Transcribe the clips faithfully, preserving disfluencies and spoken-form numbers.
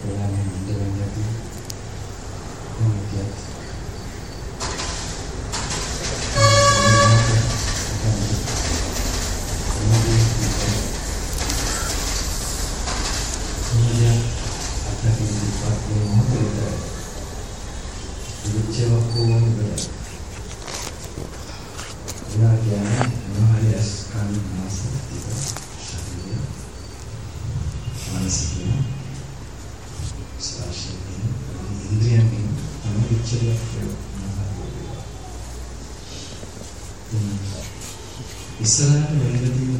වෙලාවෙ ඉඳගෙන යද්දී මොකද ඉස්සරහට වෙනදීද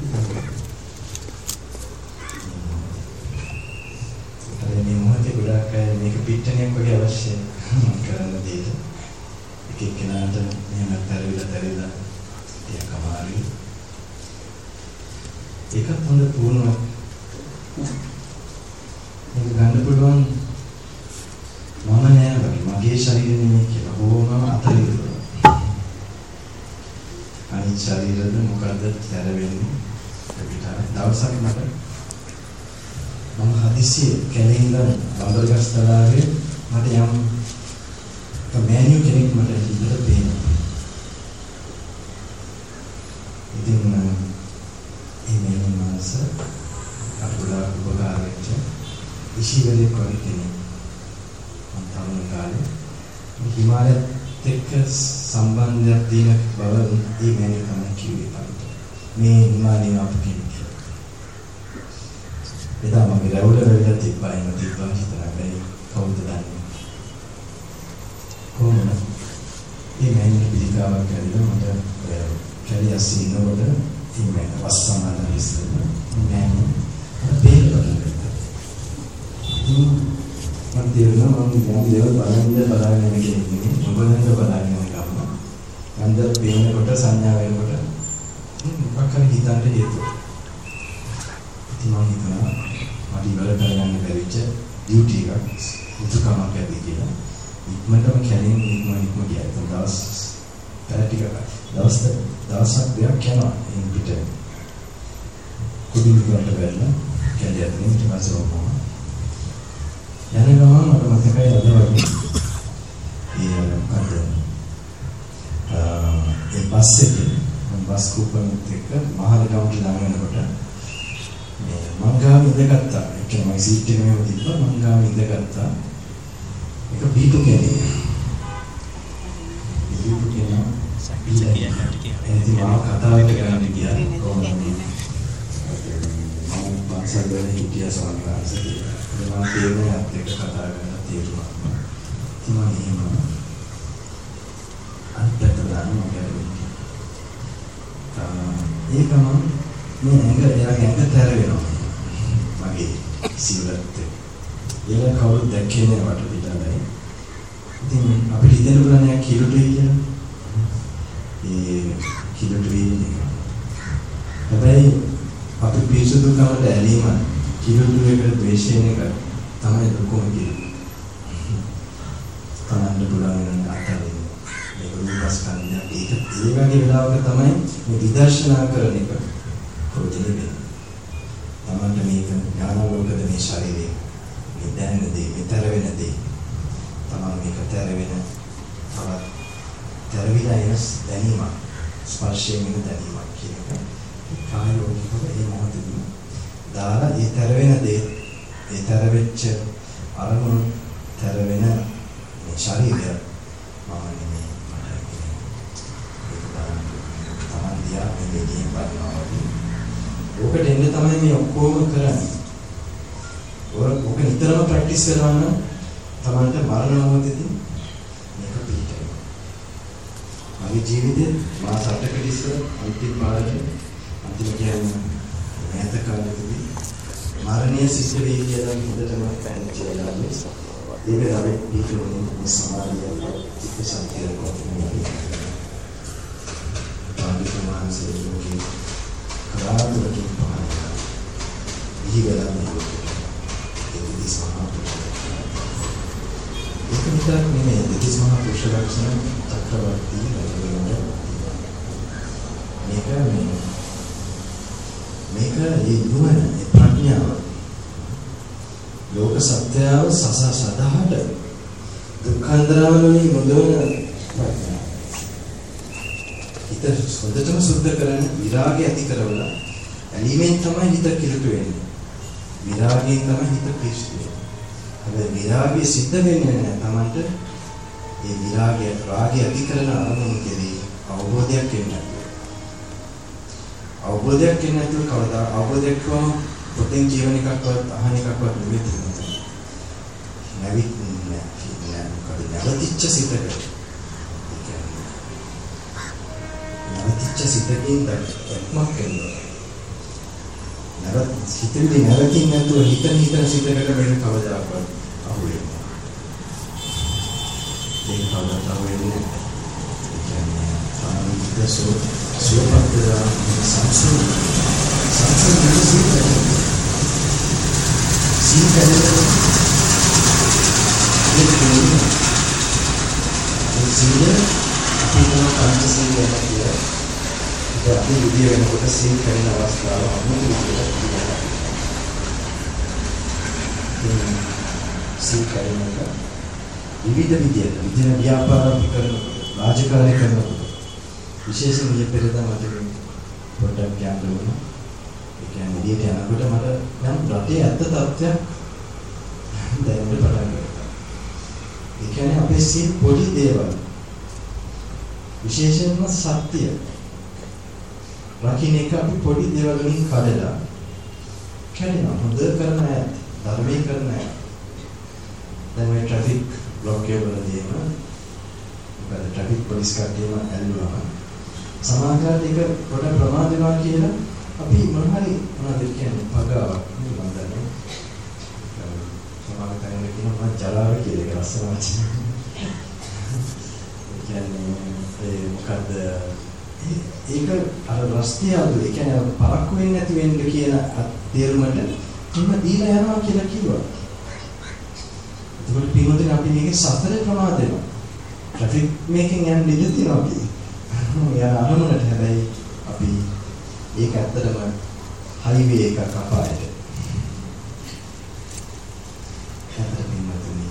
අපි මේ මොහොතේ ගොඩක් අය මේක පිටණයක් වගේ අවශ්‍යයි කරන්න දෙයක්. එක එක්කෙනාට මෙහෙම තරවිලා තරවිලා ටිකක් අමාරුයි. ඒකත් හොඳ පුහුණුවක්. මේක ගන්න පුළුවන් මම නෑ වගේ මගේ ශරීරෙ නෙමෙයි කියලා බොහොම අතරින් අනිත් ශරීරෙද මොකද තැරෙන්නේ අපිට දවසක් මට මම හදිසියේ කැලේින්ද බබල්ගස් තලාවේ මට යම් කමෑනියු කෙනෙක් මට ඉඳලා පේනවා. ඉතින් මේ මේ මාස අපුලා උපකාරයට ඉෂිවලේ වගේ කෙනෙක් මම තරුණ කාලේ හිමාලයත් එක්ක සම්බන්ධයක් තියෙන බව ඒ මෑණිය තමයි කිව්වේ මට. මේ හිමාලයේ අප කෙනෙක්. එදා මම රැවුල වෙලා තිබ්බා එම තිබ්බා හිතලා බැරි කවුද දන්නේ. කොහොමද? මේ මෑණිය පිළිකාවක් කරලා මට කැලිය සිනෝඩ ඉන්නේ වස්සමන ඉස්සෙල්ල මෑණිය බේරවල මම තේරුණා මම යම් දේවල් බලන්න බලාගෙන ඉන්නේ කෙනෙක් මොබලෙන්ද බලාගෙන ගන්න. අන්ද පේනකොට සංඥා වෙනකොට මොකක් හරි හිතන්න හේතුව. ඉතින් මම හිතනවා මට ඉවර කරගන්න බැරිච්ච ඩියුටි එකක් උතුකමක් ඇති කියලා. ඉක්මනටම කැලෙන් ඉක්ම ඉක්ම ගියා. ඒක දවස් පැය ටිකක් දවස් දවසක් දෙකක් යනවා ඉන් පිට. කුඩින් ගන්න බැරිලා කැලේ යන්නේ ඊට පස්සේ ඔක්කොම යන ගමන් මට මතකයි අද වගේ ඒ මොකද ඒ බස් එකේ බස් කූපනත් එක්ක මහලගමට ළඟ වෙනකොට මේ මං ගාව ඉඳගත්තා. ඒ කියන්නේ මගේ සීට් එක මෙහෙම තිබ්බා මං ගාව ඉඳගත්තා. ඒක බීටු කෙනෙක්. බීටු කෙනා සක්විති කියන්නට කියලා. එනිදි මම කතාවට ගන්න ගියා. කොහොමද මම පන්සල් වල හිටියා සමහරවිට මම තේරුණාත් එක්ක කතා කරලා තේරුණා. ඉතින් මම එහෙම අන්තයට දානවා ගැලවෙන්නේ. ඒකම මේ ඇඟ එයාගේ ඇඟ තැර වෙනවා. මගේ සිවුරත් එයා කවුරුත් දැක්කේ නෑ වට පිටාලයි. ඉතින් අපිට ඉඳන් බලන්නේ කිලුටේ කියලා. ඒ කිලුටේ ඉන්නේ. හැබැයි අපි පිසුදු කමට ඇලීම කිලුටේ එකට ද්වේෂයෙන් එක තමයි ලොකුම කියන්නේ. තමන්ට පුළුවන් අතරින් මේක රූපස්කන්ධය ඒක ඒ වගේ වෙලාවක තමයි මේ විදර්ශනා කරන එක ප්‍රයෝජනෙ වෙන්නේ. තමන්ට මේක ඥානවලකද මේ ශරීරය මේ දැනෙන දේ විතර වෙන දේ තමන් මේක තර වෙන තවත් තරවිලා එන දැනීමක් ස්පර්ශයෙන් එන දැනීමක් කියන එක කාය ලෝකෙක ඒ මොහොතේදී දාලා ඒ තර වෙන දේ ඒ තර වෙච්ච අරමුණු තර වෙන මේ ශරීරය මම නෙමෙයි මට ඒක බලන්න තමන් දිහා මේ දෙකෙන් බලනවා වගේ ඔකට එන්නේ තමයි මේ ඔක්කොම කරන්නේ. ඔක නිතරම ප්‍රැක්ටිස් කරනවා නම් තමන්ට මරණ මොහොතේදී මේක පිළිටයි. මගේ ජීවිතේ මාස අටකට ඉස්සර අන්තිම පාරට අන්තිම කියන්නේ මෑත කාලෙදී මරණීය සිද්ධ වෙයි කියලා හොඳටම පැහැදිලි වෙලා නිසා ඒක තමයි පිටුනේ මේ සමාධිය චිත්ත සංකේත කොටන්නේ. පාඩිතුමාන්සේ ලෝකේ කරාදුරකින් පහළට ඉහිගලා නෙවෙයි. ඒක දිස්මහා ඒක විතරක් නෙමෙයි දිස්මහා පුරුෂ ලක්ෂණ චක්‍රවර්ති වගේ මේක මේ මේක ඒ නුවණ ඒ ප්‍රඥාව ලෝක සත්‍යව සස සදාට දුක්ඛන්දරවලුනි මුදවන හිත හොඳටම සුද්ධ කරන විරාගය ඇති කරවලා ඇලීමෙන් තමයි හිත කිලුට වෙන්නේ. විරාගයෙන් තමයි හිත පිරිසිදු වෙන්නේ. හැබැයි විරාගය සිද්ධ වෙන්නේ නැහැ තමන්ට. ඒ විරාගය රාගය ඇති කරන අරමුණු කෙරෙහි අවබෝධයක් එන්නේ නැහැ. අවබෝධයක් එන්නේ නැතුව කවදා අවබෝධයක් වම පොතෙන් ජීවන එකක්වත් අහන එකක්වත් නෙවෙයි. නැවිත් නෑ මොකද නැවතිච්ච සිතකට. නැවතිච්ච සිතකින් දැක්මක් එනවා. නැවත හිතෙන්දී නැවතින් නැතුව හිතන හිතන සිතකට වෙන කවදාකවත් අහු වෙන්නේ නැහැ. ඒක කවදාවත් අහු වෙන්නේ නැහැ. ඒ කියන්නේ සාමිද්දසෝ සුවපත්දා සංසුන් සංසුන් නිසිත සීකරන ඒ සීල අපේ මොන පංචශීලයක් කියලා ඒ අපි විදිය වෙනකොට සීල් කරන අවස්ථාව අමුතු විදියට කියනවා. සීල් කරනකොට විවිධ විදියට විදින ව්‍යාපාර අපි කරනකොට රාජකාරී කරනකොට විශේෂයෙන් මේ පෙරදා මට පොඩ්ඩක් කියන්න ඕන. ඒ කියන්නේ විදියට යනකොට මට නම් රටේ ඇත්ත තත්ත්වයක් දැනෙන්න පටන් ගත්තා. ඒ කියන්නේ අපේ සීල් පොඩි දේවල් විශේෂයෙන්ම සත්‍ය රකින්න එක අපි පොඩි දේවල් වලින් කඩලා කැඩෙනවා. හොඳ කරන අය ධර්මයේ කරන අය දැන් මේ ට්‍රැෆික් බ්ලොක් එකවලදීම මොකද ට්‍රැෆික් පොලිස් කට්ටියම ඇල්ලුවා සමාජයට ඒක පොඩ ප්‍රමාද වෙනවා කියලා අපි මොන හරි මොනවද කියන්නේ පගාවක් මම දන්නේ සමාජ තැනක කියනවා ජලාව කියලා ඒක ලස්සන වචන. කියන්නේ ඒ මොකද්ද ඒක අර රස්තිය අදු ඒ කියන්නේ පරක්කු වෙන්නේ නැති වෙන්න කියන තේරුමට හිම දීලා යනවා කියලා කිව්වා. ඒකට පින්වතුනි අපි මේකේ සතර ප්‍රමාද වෙනවා. ට්‍රැෆික් මේකෙන් යන්න ඉඩ තියෙනවා කියන්නේ. යා අරමුණට හැබැයි අපි ඒක ඇත්තටම හයිවේ එකක් අපායට. හැබැයි පින්වතුනි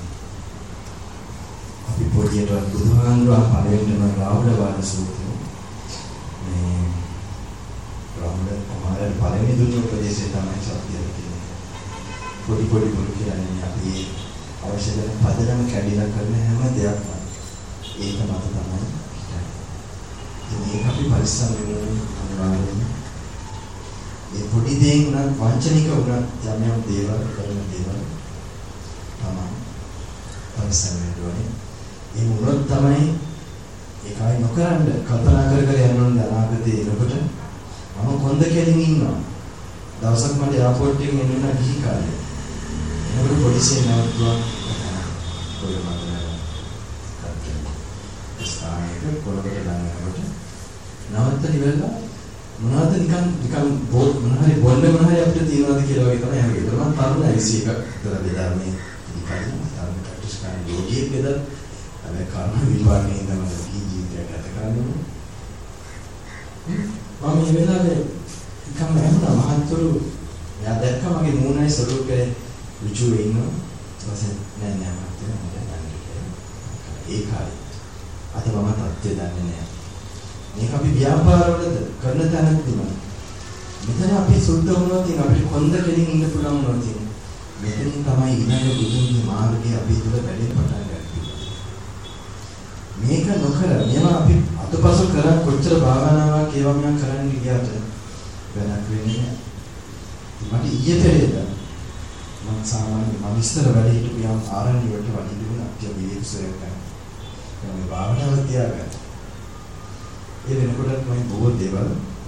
අපි පොඩියට බුදුහාමුදුරුවෝ පළවෙනිම රාහුල වාද සූත්‍රය මේ රාහුල කුමාරයාට පළවෙනි දුන්න උපදේශය තමයි සත්‍යය කියන්නේ. පොඩි පොඩි පොඩි කියන්නේ අපි අවශ්‍ය කරන පදනම කැඩිලා කරන හැම දෙයක්ම ඒක මත තමයි හිතන්නේ. මේක අපි පරිස්සම් වෙන්න අනිවාර්යයෙන්. ඒ පොඩි දේන් උනත් වංචනික උනත් යම් යම් දේවල් කරන දේවල් තමයි පරිස්සම් වෙන්න ඕනේ. ඒ මොනොත් තමයි ඒකයි නොකරන්න කල්පනා කර කර යන්න ඕනේ අනාගතේ එනකොට මම කොන්ද කෙලින් ඉන්නවා. දවසක් මට එයාපෝට් එකෙන් එන්න උනා ගිහි කාලේ. එනකොට පොලිසිය නැවතුවා. කොයි මාතනද? ස්ථානයක කොළකට ළඟට නවත්තන ඉවරලා මොනවද නිකන් නිකන් බෝඩ් මොන හරි බොන්න මොන හරි අපිට තියනවාද කියලා වගේ තමයි හැම වෙලේම තරුණ ඇවිසි එකක් දර බෙදාන්නේ නිකන් තරුණ කට්ටිස්කාන යෝගියෙක් බෙදලා අර කර්ම විපාකේ ඉඳන් ජීවිතයක් ගත කරන්නේ මම මේ වෙලාවේ නිකන් මම මහත්තුරු එයා දැක්ක මගේ මූණයි ස්වරූපේ ඍජු වෙනවා ඊපස්සේ නෑ නෑ මහත්තයා මට නෑ ඒ කාලේ අද මම තත්ත්වය දන්නේ නෑ මේක අපි ව්‍යාපාරවලද කරන තැනක්දීම මෙතන අපි සුද්ධ වුණොත් අපිට කොන්ද කෙලින් ඉන්න පුළුවන් වුණොත් මෙතනින් තමයි ඊළඟ බුදුන්ගේ මාර්ගය අපි තුල වැඩෙන්න පටන් ගන්නේ. මේක නොකර මේවා අපි අතපසු කරන් කොච්චර භාවනාවක් ඒවා මම කරන්න ගියාට වැඩක් වෙන්නේ නෑ. මට ඊයේ පෙරේද මම සාමාන්‍ය මම ඉස්සර වැඩ හිටපු යම් ආරණ්‍ය වලට වඩි දුණා කියලා විවේකසයක් ගන්න. මේ භාවනාව තියාගන්න. ඒ වෙනකොට මම බොහෝ දේවල්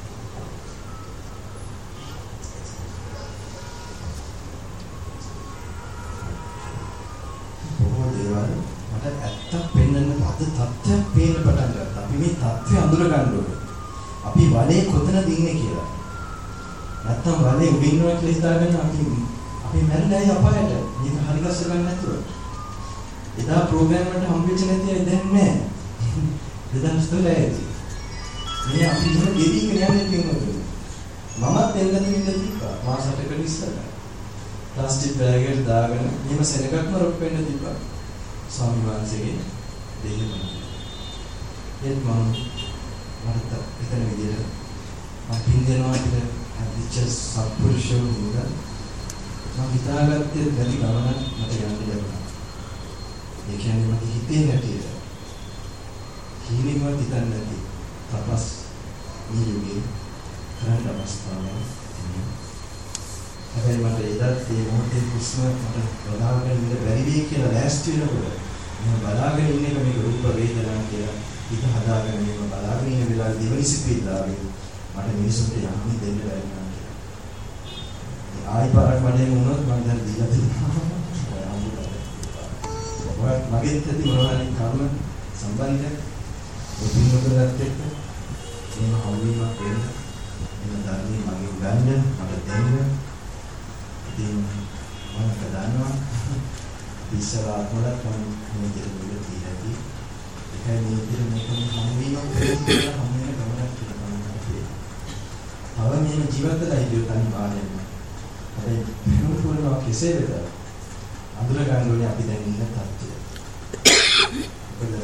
බොහෝ දේවල් මට ඇත්තක් පෙන්වන්න අද තත්ත්වයක් පේන්න පටන් ගත්තා. අපි මේ තත්ත්වය අඳුර ගන්න ඕනේ. අපි වලේ කොතනද ඉන්නේ කියලා. නැත්තම් වලේ උඩ ඉන්නවා කියලා හිතාගෙන අපි අපි මැරෙන්නේ අපායට. මේක හරි ගස්ස ගන්න නැතුව. එදා ප්‍රෝග්‍රෑම් වලට හම්බෙච්ච නැති අය දැන් නැහැ. දෙදහස් දොළහේ මේ අපි ඉන්න ගෙවිගෙන යන්නේ කියනකොට මමත් එන්න දෙන්න තිබ්බා මාස අටකට ඉස්සෙල්ලා. ප්ලාස්ටික් බෑග් එකට දාගෙන එහෙම සෙනගක්ම රොක් වෙන්න තිබ්බා. ස්වාමීන් වහන්සේගේ දෙයියම. ඒත් මම මට හිතන විදිහට මම පින් දෙනවා කියලා අදිච්ච සත්පුරුෂයෝ හින්දා මම හිතාගත්තේ නැති ගමන මට යන්න ලැබුණා. ඒ කියන්නේ මට හිතේ නැතිද කීනිකවත් හිතන්නේ නැති තපස් මේ යුගයේ කරන්න අවස්ථාවක් තිබුණා. හැබැයි මට එදත් මේ මොහොතේ හුස්ම මට බලාගෙන ඉන්න බැරි වෙයි කියලා ලෑස්ති වෙනකොට මම බලාගෙන ඉන්න එක මේ රූප වේදනා කියලා හිත හදාගෙන මම බලාගෙන ඉන්න වෙලාවේ දෙවනි සිපිලාවේ මට මිනිසුන්ට යන්න දෙන්න බැරි වුණා කියලා. ආයි පාරක් වඩේ වුණොත් මම දැන් දීලා තියෙනවා. ඔය මගේ ඇති මොනවාරි කර්ම සම්බන්ධ ඔපිනෝදලත් එක්ක මේ හවුවීමක් වෙන්න එන ධර්මයේ මගේ ගන්න මට දෙන්න ඉතින් මම කදන්නවා ඉස්සර ආත්මවලත් මම මේ දෙවියන් දීලාදී ඒකයි මේ විදිහට මේක හමුවීමක් කියලා හමු වෙන ගමනක් කියලා මම හිතුවේ. තව මේ ජීවිතයයි හිතුවේ තනි පාඩම. හැබැයි පුරුණා කෙසේ වෙතත් අඳුර ගන්න ඕනේ අපි දැන් ඉන්න තත්ත්වය. මොකද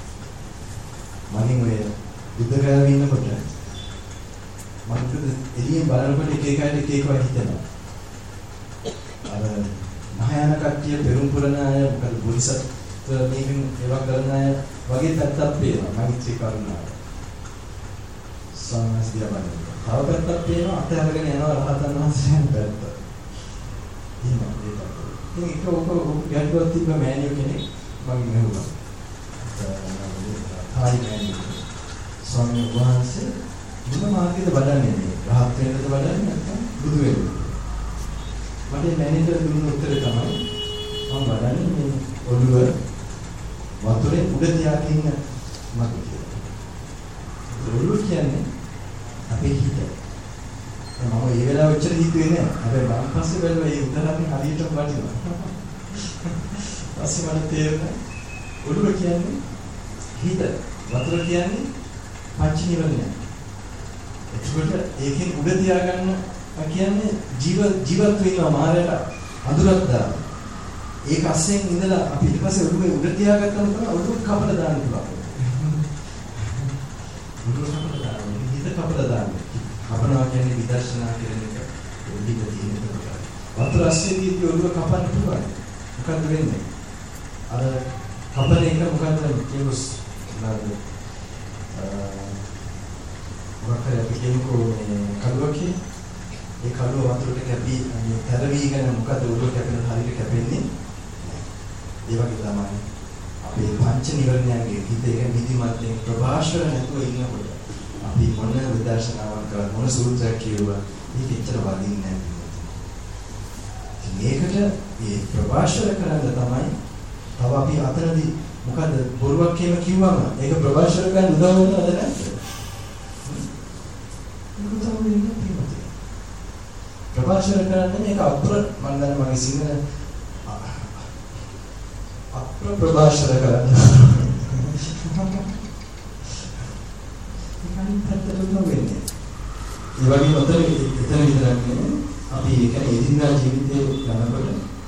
මම ඔය බුද්ධ ගාවේ ඉන්නකොට මම එළියෙන් බලනකොට එක එකයි එක එකව හිතෙනවා. අර මහායාන කට්ටිය පෙරම් පුරන අය මොකද බෝධිසත්ව මේකෙන් ඒවා කරන අය වගේ පැත්තක් පේනවා මෛත්‍රී කරුණාව. සම්මාසිය බලන්න. තව පැත්තක් පේනවා අතහැරගෙන යනවා රහතන් වහන්සේයන් පැත්ත. එහෙම ඒක. ඉතින් ඒක ඔක ගැටුවක් තිබ්බ මෑණියෝ කෙනෙක් මම මෙහුවා. හායි මෑණියෝ. ස්වාමීන් වහන්සේ මොන මාර්ගයද වඩන්නේ මේ? රහත් වෙන්නද වඩන්නේ නැත්නම් බුදු වෙන්නද? මට මෑණියන්ට දුන්න උත්තරේ තමයි මම වඩන්නේ මේ ඔළුව වතුරේ උඩ තියාගෙන ඉන්න මම කියලා. ඔළුව කියන්නේ අපේ හිත. මම ඒ වෙලාවෙ ඔච්චර හිතුවේ නෑ. හැබැයි මම පස්සේ බැලුවා ඒ උදාහරණේ හරියටම වටිනවා. පස්සේ මට තේරුණා ඔළුව කියන්නේ හිත. වතුර කියන්නේ පංච නිවර්ණය. ඒකට ඒකෙන් උඩ තියාගන්න කියන්නේ ජීව ජීවත් වෙනවා මායයට අඳුරක් දාන. ඒක අස්සෙන් ඉඳලා අපි ඊට පස්සේ ඔළුවේ උඩ තියාගත්තම තමයි ඔළුව කපලා දාන්න පුළුවන්. ඔළුව කපලා දාන්න. හිත කපලා දාන්න. කපනවා කියන්නේ විදර්ශනා කියන එක. ඔළුව තියෙන එක. වතුර අස්සෙන්දී ඔළුව කපන්න පුළුවන්. මොකද්ද වෙන්නේ? අර කපන එක මොකද්ද කියුස් නේද? මොකක්ද අපි කියමුකෝ කඩුවක් ඒ කඩුව වතුරට කැපී තරවීගෙන මොකද ඔළුව කැපෙන හරියට කැපෙන්නේ ඒ වගේ තමයි අපේ පංච නිවර්ණයන්ගේ හිත එක නිදිමතෙන් ප්‍රභාෂර නැතුව ඉන්නකොට අපි මොන විදර්ශනාවක් කරා මොන සූත්‍රයක් කියුවා මේක එච්චර වදින්නේ නැහැ. මේකට මේ ප්‍රභාෂර කරන්න තමයි තව අපි අතනදී මොකද බොරුවක් කියම කිව්වම ඒක ප්‍රභාෂර ගන්න උදව් වෙනවද නැද්ද? ප්‍රභාෂර කරන්නේ මේක අප්‍ර මම දන්නේ මගේ සිංහල අප්‍ර ප්‍රභාෂර කරන්නේ. ඒකයි පැත්තට වෙන්නේ. ඒ වගේ උතර එතන විතරක් නෙමෙයි අපි ඒ කියන්නේ එදිනදා ජීවිතේ යනකොට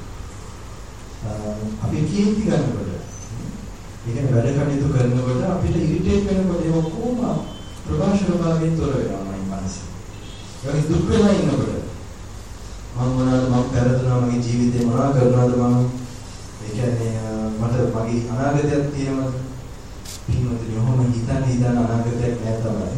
අපි කීර්ති ගන්නකොට ඒ කියන්නේ වැඩ කටයුතු කරනකොට අපිට ඉරිටේට් වෙනකොට ඒක කොහොම ප්‍රභාෂර භාවයෙන් තොර වෙනවා මම මානසික. ඒ වගේ දුක් වෙලා ඉන්නකොට මම මොනවාද මම කරදරනවා මගේ ජීවිතේ මොනවා කරනවද මම ඒ කියන්නේ මට මගේ අනාගතයක් තියෙනවා පින්වතුනි ඔහොම හිතන හිතන අනාගතයක් නෑ තමයි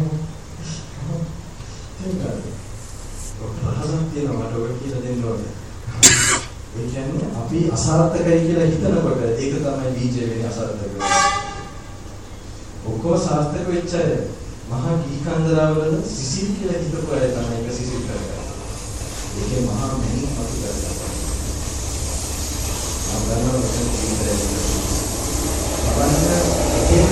ඒකයි ඔක්කොම තියෙනවා මට ඔය කියලා දෙන්න ඕනේ ඒ කියන්නේ අපි අසාර්ථකයි කියලා හිතනකොට ඒක තමයි බීජ වෙන්නේ අසාර්ථක ඔක්කොම සාර්ථක වෙච්ච අය මහා ගීකන්දරවල සිසිල් කියලා හිතපු අය තමයි ඒක සිසිල් කරගන්නේ ඒකේ මහා මෙහෙම අපි කරලා අපරාධ වශයෙන් ඉන්නේ. අවන්න ඒක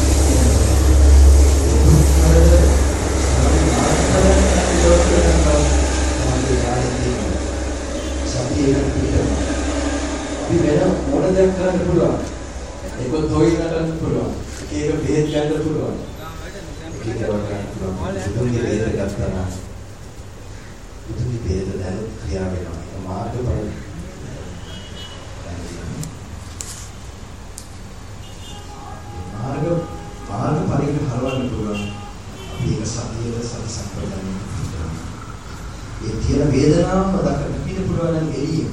මොන දෙයක් කරන්න පුළුවන්. ඒක තොයි නටන්න පුළුවන්. ඒක බෙහෙත් ගන්න පුළුවන්. ඒක කරන්න පුළුවන්. දුන්නේ බෙහෙත් ගත්තා නම් දුන්නේ බෙහෙත් දැනුත් ක්‍රියා වෙනවා. ඒක මාර්ගඵල මාර්ග මාර්ගඵලයකට හරවන්න පුළුවන්. අපි ඒක සතියද සති සංකල්පයෙන් ඒ තියෙන වේදනාවම දකින්න පිට පුළුවන් නම් එළියෙන්.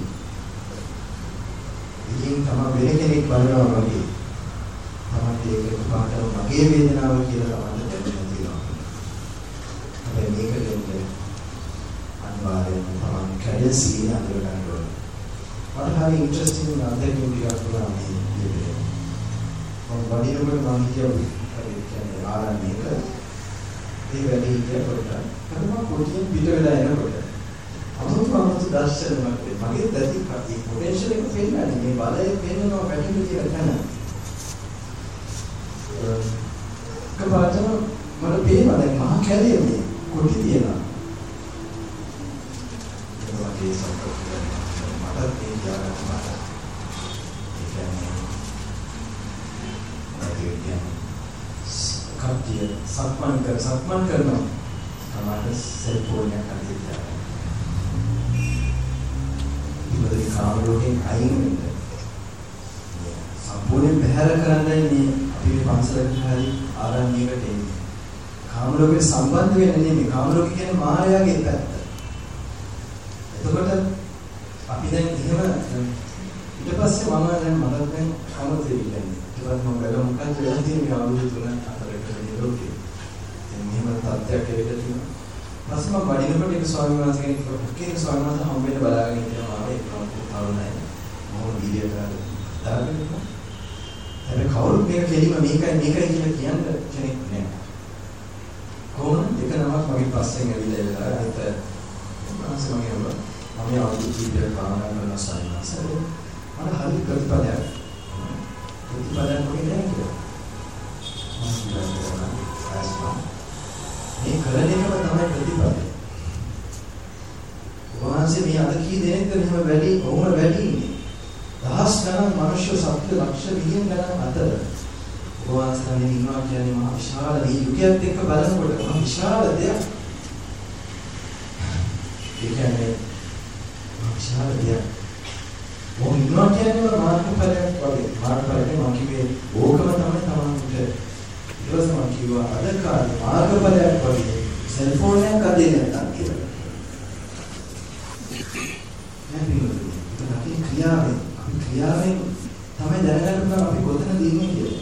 එළියෙන් තමයි වෙන කෙනෙක් බලනවා වගේ. තමයි ඒක පාඩම මගේ වේදනාව කියලා තමයි දැනෙන්න තියෙනවා. හැබැයි මේක දෙන්නේ අනිවාර්යයෙන්ම තමයි කැඩෙන සීන අඳුර ගන්න ඕනේ. මට හරි ඉන්ටරෙස්ටිං අත්දැකීම් ටිකක් වුණා මේ විදිහට. මම වඩිනකොට මම කියන්නේ කියන්නේ ආරම්භයක ඒ වැඩි කියනකොට තමයි පොඩියෙන් පිට වෙලා එනකොට අමුතුමතු දර්ශනයක් මගේ දැටි කටි පොටෙන්ෂල් එක පෙන්නන්නේ මේ බලය පෙන්නනවා පැටින් කියන තැන. කපාතම මට පේනවා දැන් මහා කැලේ මේ කොටි තියෙනවා. ඒක වගේ සම්පූර්ණ මට මේ යාගන්න මට ඒ කියන්නේ කප්ටිය සක්මන් කර සක්මන් කරනවා තමයි සෙල්ෆෝන් එක හදිස්සියට ඉතින් කාමරෝගෙන් අයින් වෙන්න සම්පූර්ණයෙන් බැහැර කරන්නයි මේ අපි පන්සලට හරි ආරණ්‍යයකට එන්නේ. කාමරෝගෙට සම්බන්ධ වෙන්නේ නෙමෙයි. කාමරෝගය කියන්නේ මායාවේ පැත්ත. එතකොට අපි දැන් එහෙම ඊට පස්සේ මම දැන් මට දැන් කමතේ ඉන්නේ. ඊට පස්සේ මම බැලුවා මොකක්ද වෙලා තියෙන්නේ අවුරුදු තුන හතරකට නිරෝධී. දැන් මෙහෙම තත්ත්වයක් ඇවිල්ලා තියෙනවා. පස්සේ මම වඩිනකොට ඒක ස්වාමීන් වහන්සේ කෙනෙක් කෙනෙක් ස්වාමීන් වහන්සේ හම්බෙන්න බලාගෙන ඉන්නවා. ඒක කවුරුනයි මොහොත වීඩියෝ කරලා දාගෙන ඉන්නවා. හැබැයි කවුරුත් මේක කෙලිම මේකයි මේකයි කියලා කියන්න කෙනෙක් නෑ. කොහොමද එක නමක් මගේ පස්සෙන් ඇවිල්ලා ඉවරයි. ඒත් මාසෙ මගේ නම මම අවුරුදු කීපයක් භාවනා කරන සායනස මට හරි ප්‍රතිපලයක් ප්‍රතිපලයක් මොකද කියන්නේ මේ කරන එකම තමයි ප්‍රතිපලය. වහන්සේ මේ අද කී දෙනෙක්ද මෙහෙම වැඩි කොහොම වැඩි ඉන්නේ දහස් ගණන් මනුෂ්‍ය සත්ත්ව ලක්ෂ මිලියන් ගණන් අතර වහන්සේ නම් ඉන්නවා කියන්නේ මහා විශාල මේ යුගයත් එක්ක බලනකොට මහා විශාල දෙයක්. ඒ කියන්නේ විශාල දෙයක්. මොන ඉන්නවා කියන්නේ මාර්ගඵලයක් වගේ. මාර්ගඵලයෙන් මම කිව්වේ ඕකම තමයි තමන්ට ඊළඟට මම කිව්වා අද කාලේ මාර්ගඵලයක් වගේ සෙල්ෆෝන් එකක් අදින්න නැත්තම් කියලා. නැතිනම් අපි ක්‍රියාවෙන් අපි ක්‍රියාවෙන් තමයි දැනගන්න පුළුවන් අපි කොතනද ඉන්නේ කියලා.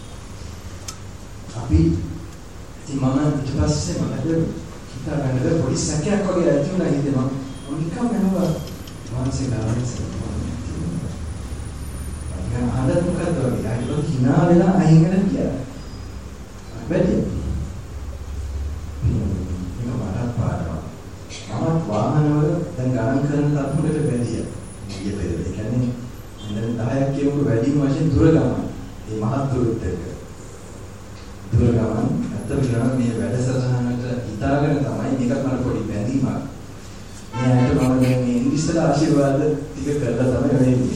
අපි ඉතින් මම ඊට පස්සේ මම හිතා ගන්න පොඩි සැකයක් වගේ ඇති වුණා හිතේ මම නිකම් මම මානසික ආරක්ෂාවක් ගන්න හදන්න මොකද වගේ අයිලෝ hina වෙලා අයින් වෙන කියලා. වැඩි. මේක වරක් පාරනවා. මම වාහනවල දැන් ගණන් කරන තරමකට වැඩිය. ඊයේ පෙරේ ඒ කියන්නේ මෙන්න දහයක් කියමුකෝ වැඩිම වශයෙන් දුර ගමන. මේ මහත් දුරත් එක්ක. දුර ගමන ඇත්තම කියනවා මේ වැඩසටහනට හිතාගෙන තමයි මේකත් මට පොඩි බැඳීමක්. මේ ඇයිට මම මේ ඉංග්‍රීසියට ආශිර්වාද ටික කරලා තමයි වෙන්නේ.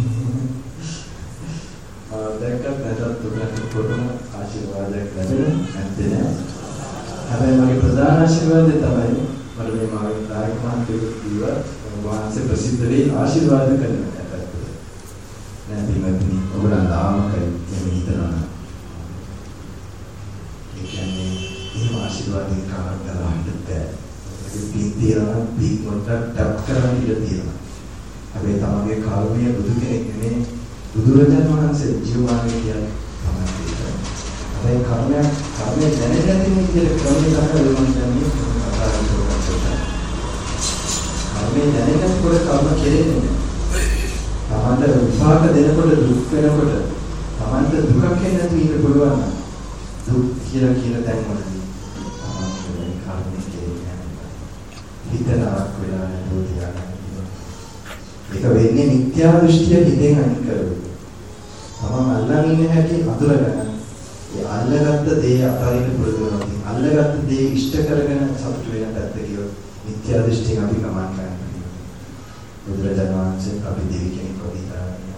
ආ දැක්කත් නැතත් උගන්වන පොතම ආශිර්වාදයක් ලැබෙන නැත්තේ නෑ. හැබැයි මගේ ප්‍රධාන ආශිර්වාදය තමයි මට මේ මාගේ දායක මහත්තයෝ කිව්වා වහන්සේ ප්‍රසිද්ධ වෙයි ආශිර්වාද කරනවා පැත්තට. නෑ බිමත්නි ඔබලා ලාමකයි එහෙම හිතනවා. ඒ කියන්නේ එහෙම ආශිර්වාදයෙන් කාරණා කරවන්න බෑ. පින් තියනවා පින් වලට ටැප් කරන්න ඉඩ තියෙනවා. හැබැයි තමගේ කර්මය බුදු කෙනෙක් නෙමෙයි බුදුරජාණන් වහන්සේ ජීවමානයේ කියන්නේ තමයි ඒක. හැබැයි කර්මයක් කර්මය දැනෙන්නේ නැති විදිහට ක්‍රමයක් ගන්න වෙනවා කියන්නේ කතා කරනවා. කර්මය දැනෙන්නේ කොට කර්ම කෙරෙන්නේ නැහැ. තමන්ට විපාක දෙනකොට දුක් වෙනකොට තමන්ට දුකක් එන්නේ නැතුව ඉන්න පුළුවන් නම් දුක් කියලා කියලා දැන් මොනවද? තමන්ගේ කර්මය කෙරෙන්නේ හිතනාක් වෙලා නෝතියක්. ඒක වෙන්නේ මිත්‍යා දෘෂ්ටිය හිතෙන් අයින් කරලා. තමන් අල්ලන් ඉන්න හැටි අඳුරගෙන ඒ අල්ලගත්ත දේ අතාරින්න පුරුදු වෙනවා. අල්ලගත්ත දේ ඉෂ්ට කරගෙන සතුට වෙන පැත්ත කියෝ මිත්‍යා දෘෂ්ටියෙන් අපි ගමන් කරනවා. බුදුරජාණන් වහන්සේ අපි දෙවි කෙනෙක් වගේ තරන්නේ.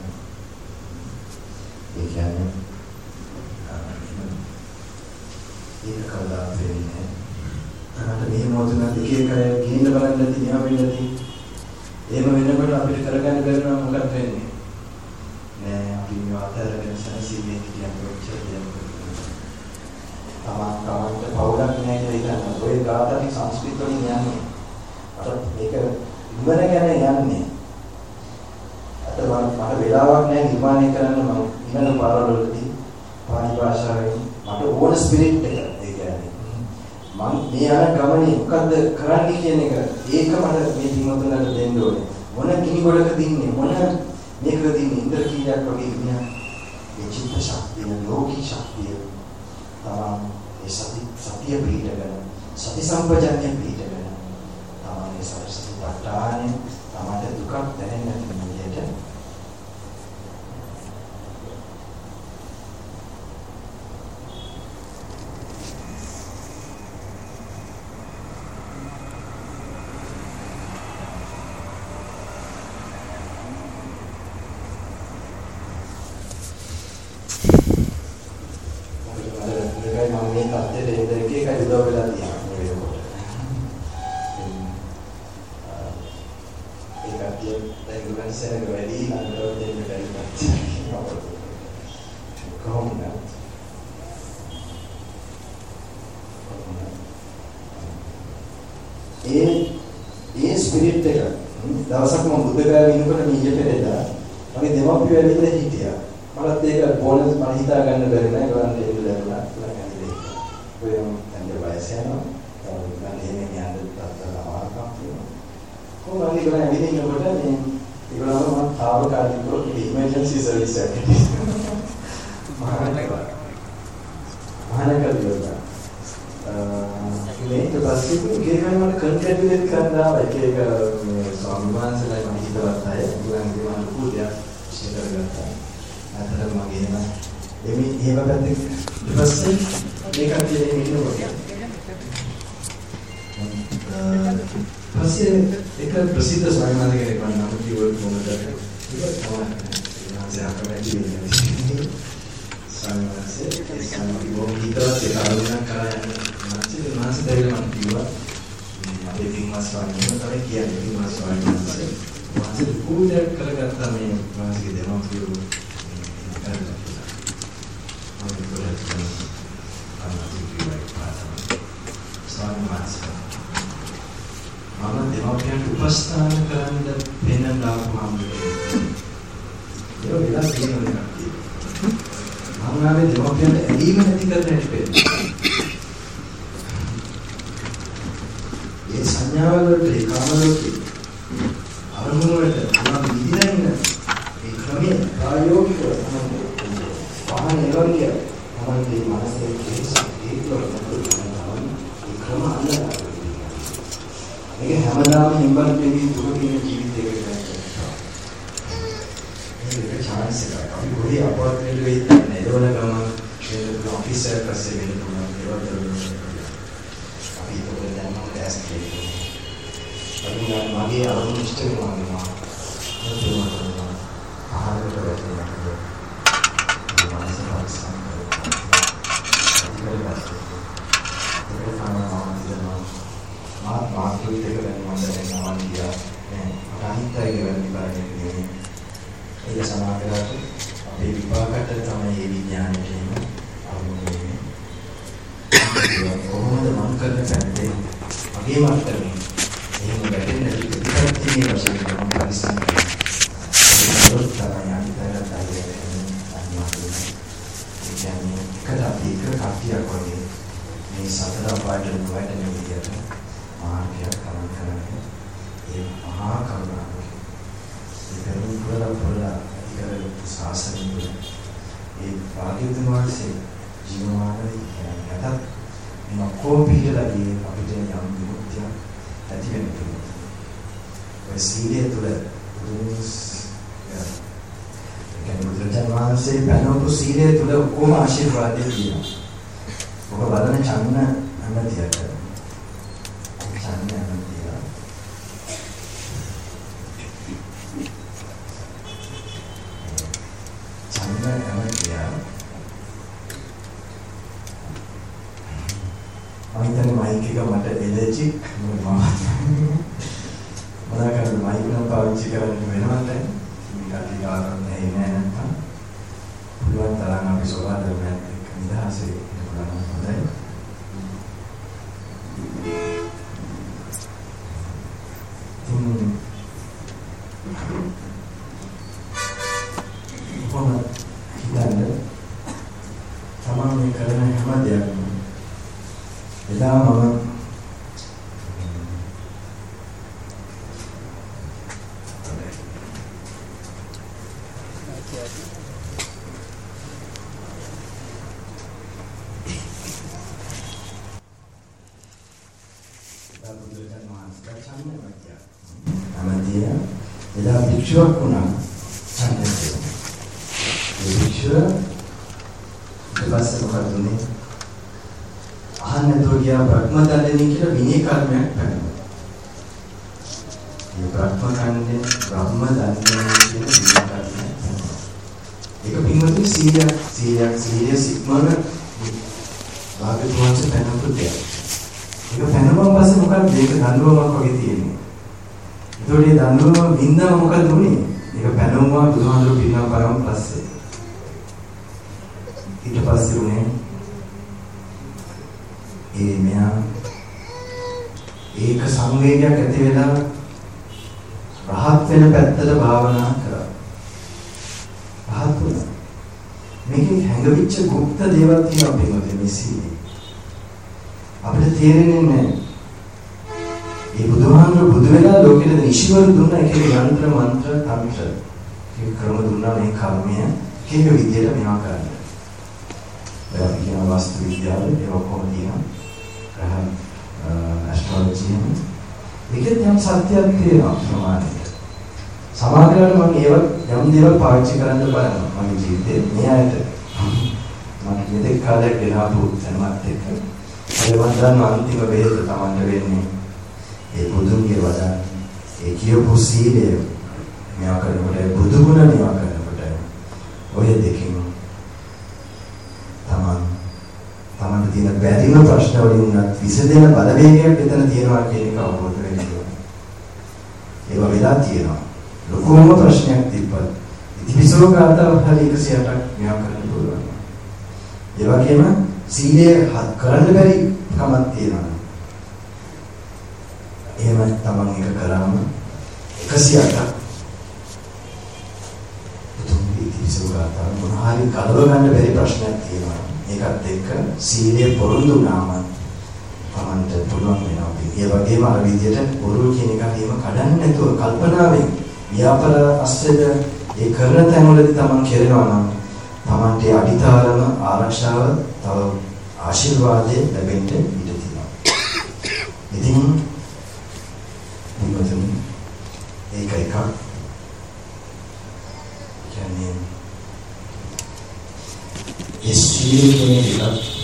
ඒ කියන්නේ ඒක කවදා වෙන්නේ නැහැ. අනන්ත මේ මොහොතේ එක එක ගිහින් බලන්න නැති නියම වෙන්නේ නැති එහෙම වෙනකොට අපිට කරගන්න බැරි නම් මොකක්ද වෙන්නේ? නෑ අපි මේ අතරගෙන සනසීමේ කියන කොච්චර දෙයක්. තමන් තමන්ට පවුලක් නෑ කියලා හිතන්න. ඔය ගාථාවේ සංස්කෘත වලින් යන්නේ. අර මේක ඉවරගෙන යන්නේ. අත මට වෙලාවක් නෑ නිර්මාණය කරන්න මම ඉන්න පාරවලදී පාලි භාෂාවෙන් මට ඕන ස්පිරිට් එක. ඒ කියන්නේ මම මේ යන ගමනේ මොකද්ද කරන්නේ කියන එක ඒක මට මේ දිනවතුනට දෙන්න ඕනේ. මොන කිනිගොඩක දින්නේ මොන මේක දින්නේ ඉන්ද්‍රකීලයක් වගේ ඉන්න මේ චිත්ත ශක්තිය ලෝකී ශක්තිය තමයි ඒ සති සතිය පිටගෙන සති සම්පජන්‍ය පිටගෙන තමයි සරසති පටානේ තමයි දුකක් දැනෙන්නේ නැති විදිහට දවසක් මම බුද්ධ ගාව ඉන්නකොට මීය පෙරේදා මගේ දෙමව්පියෝ ඇවිල්ලා හිටියා. මලත් ඒක බෝනස් මම හිතා ගන්න බැරි නෑ. ගලන්ට එන්න ලැබුණා. ළඟදී දෙන්න. ඔය මම දැන් වයස යනවා. මම එන්නේ යන්න තාත්තලා ආවකම් තියෙනවා. කොහොමද ඒක ඇවිල්ලා ඉන්නකොට මේ ඒගොල්ලෝ මම තාවකාලිකව ඉමර්ජන්සි සර්විස් එකකට මහානගර මහානගර ගියා. මේක පස්සේ ගිහගෙන මට කන්ට්‍රිබියුට් කරන්න ආවා. එක එක මේ ස්වාමීන් වහන්සේලා මම හිතවත් අය ගුවන්ගේ මම කූඩියක් ෂෙයාර් කරගත්තා. අතට මගේ නම එමි එහෙම පැත්තේ ඊට පස්සේ මේකත් දෙන්නේ ඉන්නකොට පස්සේ එක ප්‍රසිද්ධ ස්වාමීන් වහන්සේ කෙනෙක් වුණා. නම් කිව්වොත් මොකද ඒක තමයි නාසය අකමැති වෙන්නේ. ස්වාමීන් වහන්සේ ඒ ස්වාමීන් වහන්සේ හිතවත් ඒ කාරණා කරා යන්නේ මාස දෙකක් මම කිව්වා අපේ පින්වත් ස්වාමීන් වහන්සේ කියන්නේ පින්වත් ස්වාමීන් වහන්සේ මාසෙ කුඩයක් කරගත්තා මේ මාසික දෙනවා කියෝ කරලා මම ඒක කරලා අන්නතු කිව්වා පාසම ස්වාමීන් වහන්සේ මම දෙමව්පියන්ට උපස්ථාන කරන්න වෙනම දාපුවාම ඒක වෙලා තියෙනවා මම ආවේ දෙමව්පියන්ට ඇලීම නැති කරන්න හැටි සංඥාවල වලට ඒ කාමලෝකේ අරමුණු වලට මම විඳින්න ඒ ක්‍රමයේ ප්‍රායෝගිකව තමයි පහන එවන්නේ තමයි මේ මානසික කේසක් ඒකවල තමයි ඒ ක්‍රම අල්ලලා මේක හැමදාම හිම්බන් දෙවි දුක කියන ජීවිතයකට ගන්නවා මේක chance එකක් අපි පොඩි අපෝට්මන්ට් එකේ ඉන්නේ ඒවල ගම ඒ ඔෆිස් එකක් පස්සේ වෙන පුළුවන් ඒවල අපි පොඩි දැන් මම ටෙස්ට් කරේ අනිවාර්ය මාගේ අරමුණ ඉෂ්ට වෙනවා මම කරනවා ආහාරයට වැටෙනවා ඒ මානසික පරිස්සම් කරනවා ඒක තමයි මා මාතෘ දෙක ගැන මම දැනගන්නවා කියලා නේ අනිත්‍යය ගැන විපාකයක් ඒක සමාකරට අපේ විපාකට තමයි මේ විඥානය කියන්නේ අරමුණ වෙන්නේ කොහොමද මම කරන පැත්තේ මගේ මට්ටමේ එහෙම වැටෙන්නේ නැති පිටතිනේ වශයෙන් මම පරිස්සම් කරනවා. ඒක තමයි අනිතරයි අනිවාර්යයෙන්. ඒ කියන්නේ කඩපි කඩපියක් වගේ මේ සතර පාඩම් වලට නෙවියට මාර්ගයක් කරන කරන්නේ ඒ මහා කරුණාව. ඒ කරුණ පුරලා ඉතිරි සාසනික ඒ භාග්‍යවතුන් වහන්සේ ජීවමානයි කියන්නේ නැතත් මේ කොම්පියුටර් එකේ අපිට යම් විමුක්තියක් ඇති වෙනවා. ඒ සීලය තුළ දුස් යා කියන්නේ බුදුරජාණන් වහන්සේ පැනවපු සීලය තුළ කොහොම ආශිර්වාදය තියෙනවා. ඔබ බලන චන්න අනතියට චන්න අනතිය චන්න අනතිය අයිතන මයික් එක මට එලර්ජි මම මොනවා කරද මයික් නම් වෙනවද? මේක අධිකාරම් නැහැ නැත්නම් පුළුවන් තරම් අපි සෝවා ධර්මයන් එක්ක නිදහසේ ඉන්න හොඳයි. කොහොමද හිතන්නේ? තමන් මේ කරන හැම දෙයක්ම එදා මම එදා භික්ෂුවක් වුණා ඡන්දයෙන්. ඒ භික්ෂුව ඊපස්සේ මොකද උනේ? අහන්න දෝ ගියා බ්‍රහ්මදණ්ඩනේ කියලා විනය කර්මයක් කරනවා. මේ බ්‍රහ්මදණ්ඩේ බ්‍රහ්මදණ්ඩනේ කියන විනය කර්මයක්. ඒක පින්වතුනි සීලයක් සීලයක් සීලය සික්මන භාගතුන්සේ පැනපු දෙයක්. ඒක පැනපුවාන් පස්සේ මොකක්ද මේක දඬුවමක් වගේ තියෙන්නේ. ඒතකොට මේ දඬුවම වින්දම මොකද උනේ? මේක පැනවුවා බුදුහාමුදුරු පිරිනව පාරම පස්සේ. ඊට පස්සේ උනේ ඒ මෙයා ඒක සංවේගයක් ඇති වෙලා රහත් වෙන පැත්තට භාවනා කරා. රහත් වුණා. මේකෙන් හැඟවිච්ච গুপ্ত දේවල් තියෙනවා පින්වතුනි මේ සීලේ. අපිට තේරෙන්නේ නැහැ. ඒ බුදුහාමුදුරු බුදු වෙලා ලෝකෙට ඍෂිවරු දුන්න එක එක යන්ත්‍ර මන්ත්‍ර තන්ත්‍ර ඒ ක්‍රම දුන්නා මේ කර්මය කීක විදියට මේවා කරන්න. දැන් කියන වාස්තු විද්‍යාව ඒක කොහොමද තියෙනවා? රහන් ඇස්ට්‍රොලොජි එකෙන් යම් සත්‍යයක් තියෙනවා ප්‍රමාණයට. සමාජයට මම ඒව යම් දේවල් පාවිච්චි කරන්න බලනවා මගේ ජීවිතේ මේ ඇයට. මම මෙතෙක් කාලයක් ගෙනාවු දැනුමත් එක්ක ඒ වන්දන අන්තිම වේද තමන්ට වෙන්නේ ඒ බුදුන්ගේ වදන් ඒ කියපු සීලය මේවා කරනකොට බුදු ගුණ මේවා කරනකොට ඔය දෙකෙන් තමන් තමන්ට තියෙන බැරිම ප්‍රශ්න වලින් උනත් විසඳෙන බලවේගයක් එතන තියෙනවා කියන එක අවබෝධ වෙන්න ඕනේ. ඒක වෙලා තියෙනවා. ලොකුම ප්‍රශ්නයක් තිබ්බත් ඉතිවිසෝ ගාථා හරි එකසිය අටක් මේවා කරන්න පුළුවන්. ඒ වගේම සීලය කරන්න බැරි කමක් තියෙනවා. එහෙම තමන් එක කරාම එකසිය අටක් තුන්වි ඉතිවිසෝ ගාථා මොනහරි කලව ගන්න බැරි ප්‍රශ්නයක් තියෙනවා. ඒකත් එක්ක සීලය පොරොන්දු වුණාම තමන්ට පුළුවන් වෙනවා. ඒ වගේම අර විදියට බොරු කියන එක එහෙම කඩන්නේ නැතුව කල්පනාවෙන් ව්‍යාපාර අස්තේද ඒ කරන තැන්වලදී තමන් කෙරෙනවා නම් තමන්ට අඩිතාරම ආරක්ෂාව තව ආශිර්වාදයෙන් ලැබෙන්න ඉඩ තියෙනවා. ඉතින් මොකද ඒක එකක් කියන්නේ ඒ සීල කියන එක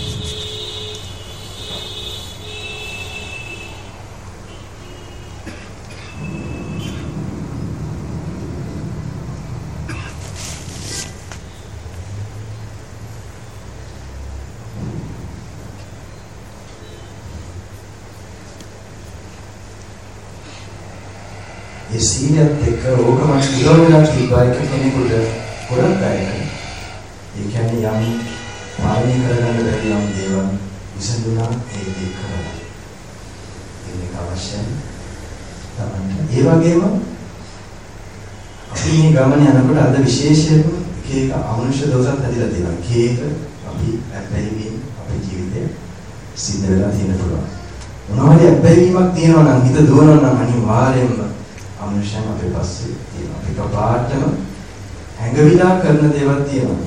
ඒ සීලයත් එක්ක ඕකම ඉලෝලක් තිබ්බා එක කෙනෙකුට ගොඩක් අය. ඒ කියන්නේ යම් පාලනය කරගන්න බැරි යම් දේවල් විසඳුණා ඒ දේ කරලා. ඒක අවශ්‍යයි. තමයි. ඒ වගේම අපි මේ ගමනේ යනකොට අද විශේෂයෙන්ම එක එක අමනුෂ්‍ය දෝෂත් ඇතිලා තියෙනවා. එක එක අපි ඇබ්බැහිවීම අපේ ජීවිතේ සිද්ධ වෙලා තියෙන පුළුවන්. මොනවාරි ඇබ්බැහිවීමක් තියෙනවා නම් හිත දුවනවා නම් අනිවාර්යයෙන්ම අමනුෂ්‍යයන් අපේ පස්සේ තියෙනවා. ඒක පාඩම හැඟවිලා කරන දේවල් තියෙනවා.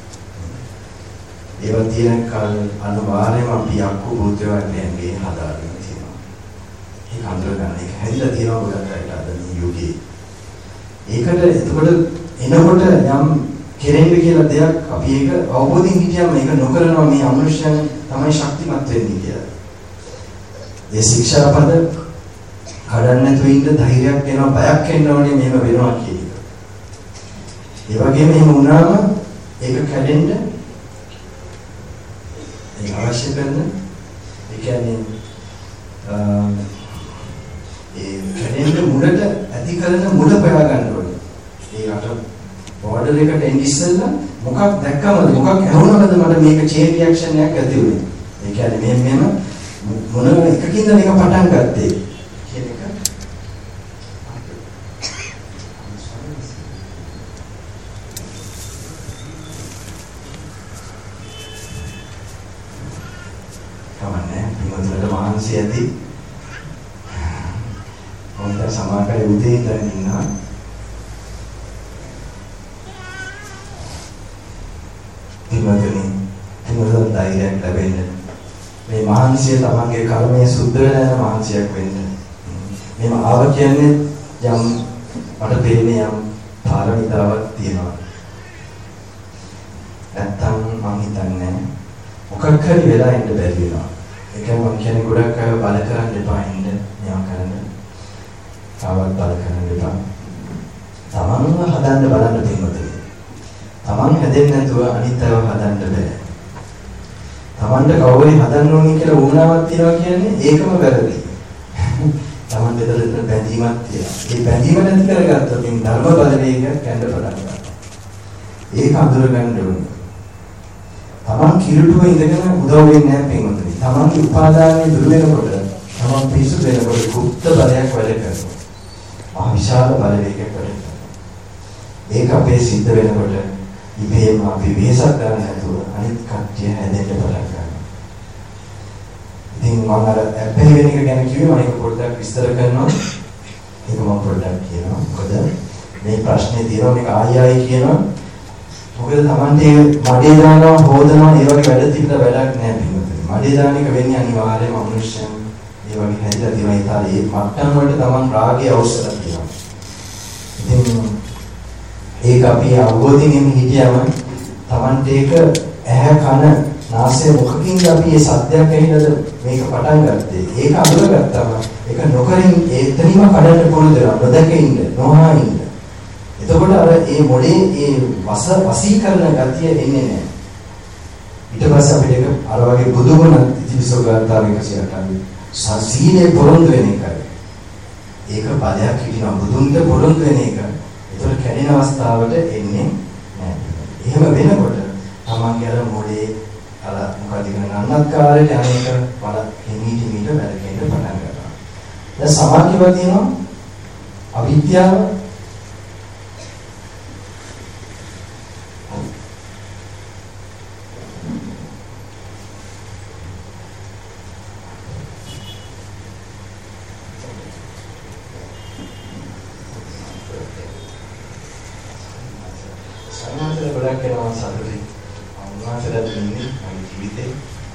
ඒවා තියෙන කල අනිවාර්යයෙන්ම අපි යක්කු භූතයන් නැංගේ හදාගෙන තියෙනවා. ඒක අඳුර ගන්න. ඒක හැදිලා තියෙනවා ගොඩක් අයට අද මේ යුගයේ. ඒකට එතකොට එනකොට යම් කෙරෙන්න කියලා දෙයක් අපි ඒක අවබෝධයෙන් හිටියම මේක නොකරනවා මේ අමනුෂ්‍යයන් තමයි ශක්තිමත් වෙන්නේ කියලා. ඒ ශික්ෂාපද කඩන්න නැතුව ඉන්න ධෛර්යයක් එනවා බයක් එන්න ඕනේ මේව වෙනවා කියන එක. ඒ වගේම එහෙම වුණාම ඒක කැඩෙන්න ඒ අවශ්‍ය කරන ඒ කියන්නේ ඒ කැඩෙන්න මුලට ඇති කරන මුල හොයා ගන්න ඕනේ. ඕඩර් එකට එන්න ඉස්සෙල්ලා මොකක් දැක්කමද මොකක් ඇහුණාද මට මේක චේන් රියැක්ෂන් එකක් ඇති වුණේ. ඒ කියන්නේ මෙහෙම මෙහෙම මොන එකකින්ද මේක පටන් ගත්තේ කියන එක. කවන්නේ පින්වතුන්ට මහන්සි ඇති. මොකද සමාකරේ උදේ ඉඳන් ඉන්නවා. පින්වතුනි පින්වතුන් ධෛර්යයක් ලැබෙන්න මේ මහන්සිය තමන්ගේ කර්මයේ සුද්ධ වෙන යන මහන්සියක් වෙන්න. මේව ආව කියන්නේ යම් මට දෙන්නේ යම් පාරමිතාවක් තියෙනවා. නැත්තම් මම හිතන්නේ මොකක් හරි වෙලා ඉන්න බැරි වෙනවා. ඒකයි මම කියන්නේ ගොඩක් අය බල කරන්න එපා ඉන්න නියම කරන්න. තාවත් බල කරන්න එපා. තමන්ව හදන්න බලන්න පින්වතුනි. තමන් හැදෙන්නේ නැතුව අනිත් අයව හදන්න බෑ. තමන්ට කවුරුයි හදන්න ඕනේ කියලා වුණාවක් තියනවා කියන්නේ ඒකම වැරදි. තමන් දෙතලෙන් බැඳීමක් තියෙනවා. ඒ බැඳීම නැති කරගත්තොත් මේ ධර්ම බලවේගයක් ගන්න පටන් ගන්නවා. ඒක අඳුර ගන්න ඕනේ. තමන් කිලුටුව ඉඳගෙන උදව් වෙන්නේ නැහැ පින්වතුනි. තමන්ගේ උපාදානය දුර වෙනකොට තමන් පිසු වෙනකොට ගුප්ත බලයක් වැඩ කරනවා. මහ විශාල බලවේගයක් වැඩ කරනවා. ඒක අපේ සිද්ධ වෙනකොට ඉබේම අපි වෙහසක් ගන්න නැතුව අනිත් කට්ටිය හැදෙන්න පටන් ගන්නවා. ඉතින් මම අර ඇප්පේ වෙන එක ගැන කිව්වේ මම ඒක පොඩ්ඩක් විස්තර කරනවා. ඒක මම පොඩ්ඩක් කියනවා. මොකද මේ ප්‍රශ්නේ තියෙනවා මේක ආයි ආයි කියනවා. මොකද Tamante මඩේ දානවා හොදනවා ඒ වගේ වැඩ තිබිලා වැඩක් නැහැ පිටුපිට. මඩේ දාන එක වෙන්නේ අනිවාර්යයෙන්ම මනුෂ්‍යයන් ඒ වගේ හැදිලා තියෙන ඉතාලේ මට්ටම් වලට Taman රාගයේ අවශ්‍යතාවක් තියෙනවා. ඉතින් ඒක අපි අවබෝධයෙන් හිටියම Tamante එක ඇහැ කන නාසය මුඛකින් අපි මේ සත්‍යයක් ඇහිලාද මේක පටන් ගත්තේ. ඒක අඳුරගත්තම ඒක නොකරින් එතනම කඩන්න පුළුවන් දේ නොදකින්න නොහා ඉන්න. එතකොට අර මේ මොලේ මේ වස වසීකරණ ගතිය එන්නේ නැහැ. ඊට පස්සේ අපිට ඒක අර වගේ බුදුගුණ ඉතිවිසෝගාතාව එකසිය අටයි. සසීලේ පොරොන්දු වෙන එකයි. ඒක බලයක් හිටිනවා බුදුන්ට පොරොන්දු වෙන එක. ඒතර කැඩෙන අවස්ථාවට එන්නේ නැහැ. එහෙම වෙනකොට තමන්ගේ අර මොලේ අර මොකද කියන අන්නත්කාරයට අනේක වල හිමීටි මීට වැරකෙන්න පටන් ගන්නවා. දැන් සමාධියව තියෙනවා අවිද්‍යාව සමාධිය ගොඩක් වෙනවා සතුටුයි. අනුමාසලා දෙන්නේ මගේ ජීවිතේ.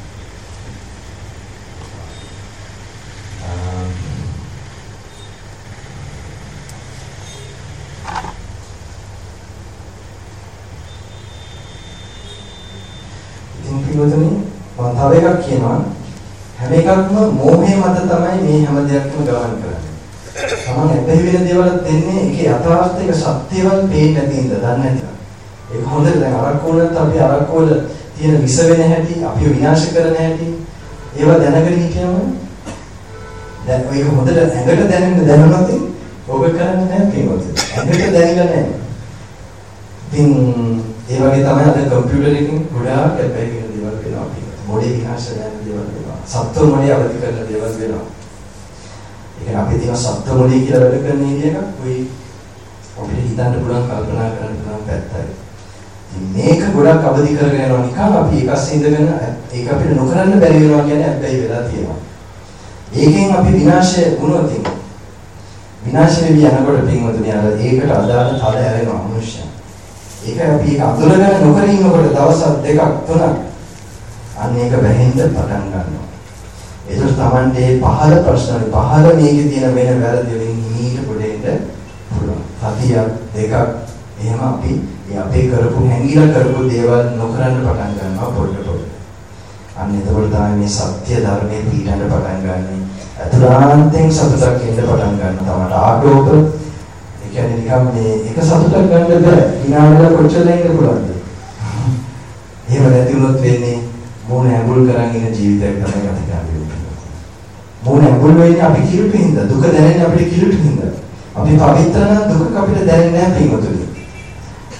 ඉතින් පිළිවෙතනේ මම තව එකක් කියනවා. හැම එකක්ම මෝහය මත තමයි මේ හැම දෙයක්ම ගමන් කරන්නේ. තමන් ඇබ්බැහි වෙන දේවල් දෙන්නේ ඒකේ යථාර්ථයක සත්‍යවල් පේන්නේ නැති ඉඳ දන්නේ නැහැ. ඒක හොඳට දැන් අරක්කු වලත් අපි අරක්කු වල තියෙන විස වෙන හැටි, අපිව විනාශ කරන හැටි ඒවා දැනගෙන හිටියම දැන් ඒක හොඳට ඇඟට දැනෙන්න දැනුණොත් ඕක කරන්නේ නැහැ කියනවාද? ඇඟට දැනෙලා නැහැ. ඉතින් ඒ වගේ තමයි අද කම්පියුටර් එකකින් ගොඩාක් ඇබ්බැහි වෙන දේවල් වෙනවා. මොලේ විනාශ වෙන දේවල් වෙනවා. සත්ව මොලේ අවදි කරන දේවල් වෙනවා. ඒක අපි තියෙන සත්ව මොලේ කියලා වැඩ කරන එක කොයි අපිට හිතන්න පුළුවන් කල්පනා කරන්න පුළුවන් පැත්තයි. මේක ගොඩක් අවදි කරගෙන යනවා නිකන් අපි එකස් ඉඳගෙන ඒක අපිට නොකරන්න බැරි වෙනවා කියන්නේ ඇත්තයි වෙලා තියෙනවා. ඒකෙන් අපි විනාශය වුණොත් විනාශ වෙවි යනකොට පින්වතුනි අර ඒකට අදාළ තල ඇරෙනවා මනුෂ්‍යයන්. ඒක අපි ඒක අඳුරගෙන නොකර ඉන්නකොට දවස් දෙකක් තුනක් අන්න ඒක වැහෙන්න පටන් ගන්නවා. ඒක තමයි පහළ ප්‍රශ්න පහළ මේකේ තියෙන වෙන වැරදි වලින් හිමීට පොඩෙන්න පුළුවන්. සතිය දෙකක් එහෙම අපි මේ අපේ කරපු හැංගිලා කරපු දේවල් නොකරන්න පටන් ගන්නවා පොඩ පොඩ. අන්න එතකොට තමයි මේ සත්‍ය ධර්මයේ පිටන්න පටන් ගන්නෙ. අතුලාන්තෙන් සතුටක් එන්න පටන් ගන්නවා. තමයි ආගෝප ඒ කියන්නේ නිකම් මේ එක සතුටක් ගන්න බෑ. විනාඩියක් කොච්චර ඉන්න පුළුවන්ද? එහෙම නැති වුණොත් වෙන්නේ මොන ඇඟුල් කරන් ඉන්න ජීවිතයක් තමයි ගත කරන්නේ. මොන ඇඟුල් වෙන්නේ අපි කිලුටු හින්දා දුක දැනෙන්නේ අපිට කිලුටු හින්දා. අපි පවිත්‍ර නම් දුක අපිට දැනෙන්නේ නැහැ පින්වතුනි.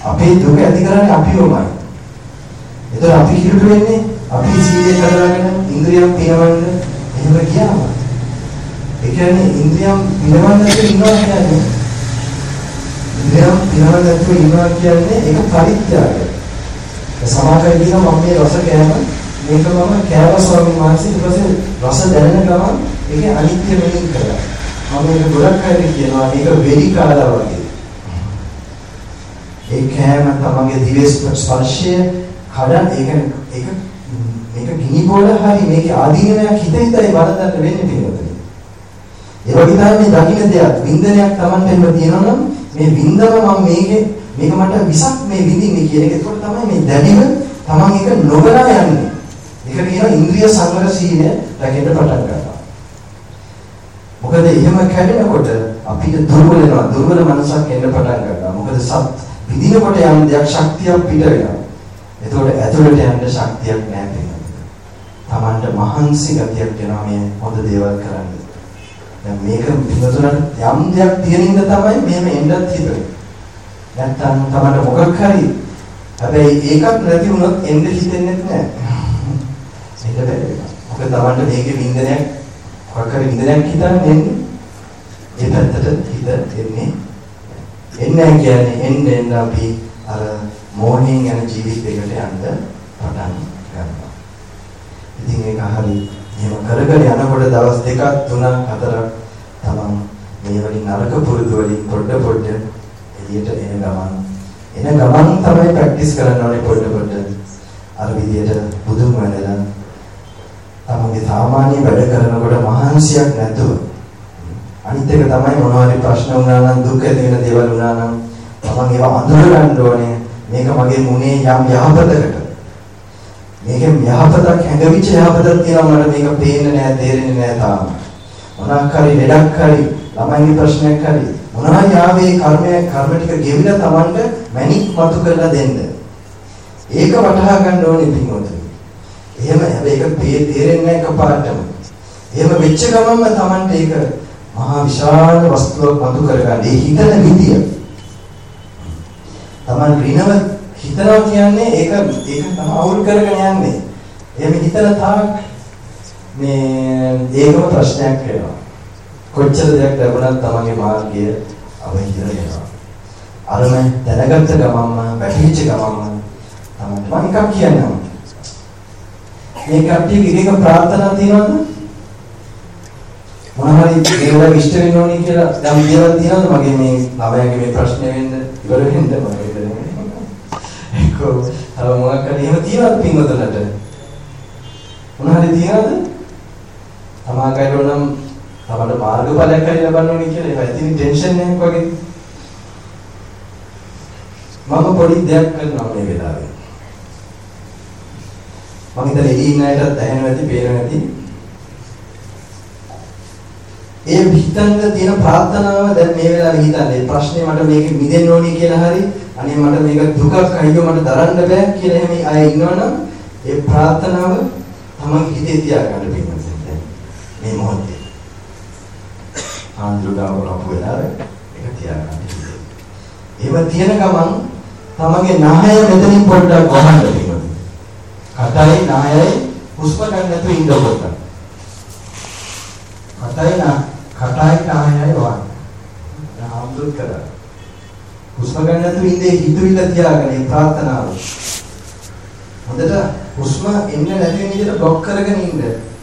අපේ දුක ඇති කරන්නේ අපිවමයි. ඒතර අපි කිලුට වෙන්නේ අපි සීලය කරලාගෙන ඉන්ද්‍රියම් පිනවන්න එහෙම ගියාම. ඒ කියන්නේ ඉන්ද්‍රියම් පිනවන්න නැතුව ඉන්නවා කියන්නේ ඉන්ද්‍රියම් පිනවන්න නැතුව ඉන්නවා කියන්නේ ඒක පරිත්‍යාගය. සමාකයි කියනවා මම මේ රස කෑම මේක මම කෑවා ස්වාමීන් වහන්සේ ඊට පස්සේ රස දැනෙන ගමන් ඒකේ අනිත්‍ය මෙහෙම කරලා. මම මේක ගොඩක් අය කියනවා මේක වෙලි කාලා වගේ. ඒ කෑම තමන්ගේ දිවේ ස්පර්ශය කඩන් ඒක ඒක මේක ගිනි බෝල හරි මේක ආදීනයක් හිත හිතයි බලන්න වෙන්නේ පිළිවෙත. ඒ වගේ තමයි දකින්න දෙයක් වින්දනයක් තමන්ට එහෙම තියෙනවා නම් මේ වින්දම මම මේකේ මේක මට විසක් මේ විඳින්නේ කියන එක. ඒක තමයි මේ දැඩිව තමන් එක නොබලා යන්නේ. ඒක කියනවා ඉන්ද්‍රිය සංවර සීලය රැකෙන්න පටන් ගන්නවා. මොකද එහෙම කැඩෙනකොට අපිට දුර්වල වෙනවා. දුර්වල මනසක් එන්න පටන් ගන්නවා. මොකද සත් විඳිනකොට යම් දෙයක් ශක්තියක් පිට වෙනවා. එතකොට ඇතුළට යන්න ශක්තියක් නැහැ. තමන්ට මහන්සි ගතියක් එනවා මේ හොඳ දේවල් කරන්න. දැන් මේක පිටුතුනට යම් දෙයක් තියෙනින්ද තමයි මෙහෙම එන්නත් හිතෙන්නේ. නැත්තම් තමන්ට මොකක් හරි හැබැයි ඒකත් නැති වුණොත් එන්න හිතෙන්නේ නැහැ. ඒක බැහැ. මොකද තමන්ට මේකේ වින්දනයක් මොකක් හරි වින්දනයක් හිතන්නේ එන්නේ. ඒ පැත්තට හිත එන්නේ. එන්නේ කියන්නේ එන්න එන්න අපි අර මෝහයෙන් යන ජීවිතයකට යන්න පටන් ගන්නවා. ඉතින් ඒක හරි එහෙම කරගෙන යනකොට දවස් දෙකක් තුනක් හතරක් තමන් මේ වගේ නරක පුරුදු වලින් පොඩ පොඩ එළියට එන ගමන් එන ගමන් තමයි ප්‍රැක්ටිස් කරන්න ඕනේ පොඩ පොඩ අර විදියට බුදුන් වහන්සේලා තමන්ගේ සාමාන්‍ය වැඩ කරනකොට මහන්සියක් නැතුව අනිත් එක තමයි මොනවා හරි ප්‍රශ්න වුණා නම් දුක් ඇති වෙන දේවල් වුණා නම් තමන් ඒවා අඳුර ගන්න ඕනේ. මේක මගේ මුනේ යම් යහපතකට මේකෙන් යහපතක් හැඟවිච්ච යහපතක් තියෙනවා මට මේක පේන්නේ නැහැ තේරෙන්නේ නැහැ තාම. මොනක් හරි ලෙඩක් හරි ළමයිගේ ප්‍රශ්නයක් හරි මොනවා යාවේ කර්මයක් කර්ම ටික ගෙවිලා තමන්ට මැනික් මතු කරලා දෙන්න. ඒක වටහා ගන්න ඕනේ පින්වතුනි. එහෙම හැබැයි ඒක තේරෙන්නේ නැහැ එකපාරටම. එහෙම වෙච්ච ගමන්ම තමන්ට ඒක මහා විශාල වස්තුවක් මතු කරගන්න. ඒ හිතන විදිය. තමන් ඍණව හිතනවා කියන්නේ ඒක ඒක තමයි අවුල් කරගෙන යන්නේ. එහෙම හිතන තාක් මේ ඒකම ප්‍රශ්නයක් වෙනවා. කොච්චර දෙයක් ලැබුණත් තමන්ගේ මාර්ගය අවහිර වෙනවා. අරම දැනගත්ත ගමන්ම වැටහිච්ච ගමන්ම තමන්ට මම එකක් කියන්නම්. මේ කට්ටියගේ එක ප්‍රාර්ථනා තියෙනවද? මොනවාරි දේවල් ඉෂ්ට වෙන්න ඕනේ කියලා නම් දේවල් තියෙනවද මගේ මේ ළමයාගේ මේ ප්‍රශ්නේ වෙන්න ඉවර වෙන්න මම හිතන්නේ. ඒකෝ අර මොකක්ද එහෙම තියනවද පින්වතුන්ට? මොනවාරි තියනවද? තමාගේට නම් තමන්ට මාර්ගඵලයක් හරි ලබන්න ඕනේ කියලා ඒක ඇතින් ටෙන්ෂන් එකක් වගේ. මම පොඩි දෙයක් කරනවා මේ වෙලාවේ. මම ඉතින් එළින් නැටත් ඇහෙනවා ඇති පේනවා ඇති. ඒ හිතන්න තියෙන ප්‍රාර්ථනාව දැන් මේ වෙලාවේ හිතන්නේ ප්‍රශ්නේ මට මේක මිදෙන්න ඕනේ කියලා හරි අනේ මට මේක දුකක් අයියෝ මට දරන්න බෑ කියලා එහෙම අය ඉන්නවනම් ඒ ප්‍රාර්ථනාව තමන් හිතේ තියාගන්න පින්වත්නි මේ මොහොතේ ආන්දරුගාව අපු වෙලාවේ ඒක තියාගන්න. ඒව තියෙන ගමන් තමන්ගේ නාහය මෙතනින් පොඩ්ඩක් වහන්න පින්වත්නි. කටයි නායයි හුස්ම ගන්න නැතුව ඉන්න පොඩ්ඩක්. කටයි නා කටයි නායයි වහන්න. ආම්දුත් කරා. හුස්ම ගන්න නැතුව ඉඳේ හිතුවිල්ල තියාගෙන ඒ ප්‍රාර්ථනාව. හොඳට හුස්ම එන්න නැති වෙන විදිහට බ්ලොක් කරගෙන ඉන්න.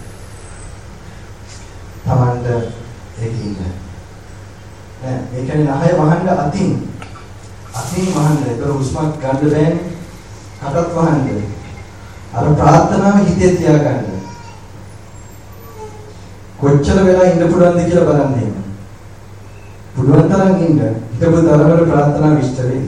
තමන්ට ඒක ඉන්න. නෑ මේ කියන්නේ නහය වහන්න අතින්. අතින් වහන්න. ඒක හුස්ම ගන්න බෑනේ. කටත් වහන්න. අර ප්‍රාර්ථනාව හිතේ තියාගන්න. කොච්චර වෙලා ඉන්න පුළුවන්ද කියලා බලන්න එහෙම. පුළුවන් තරම් ඉන්න. හිතපු තරමට ප්‍රාර්ථනා විශ්තර වෙයි.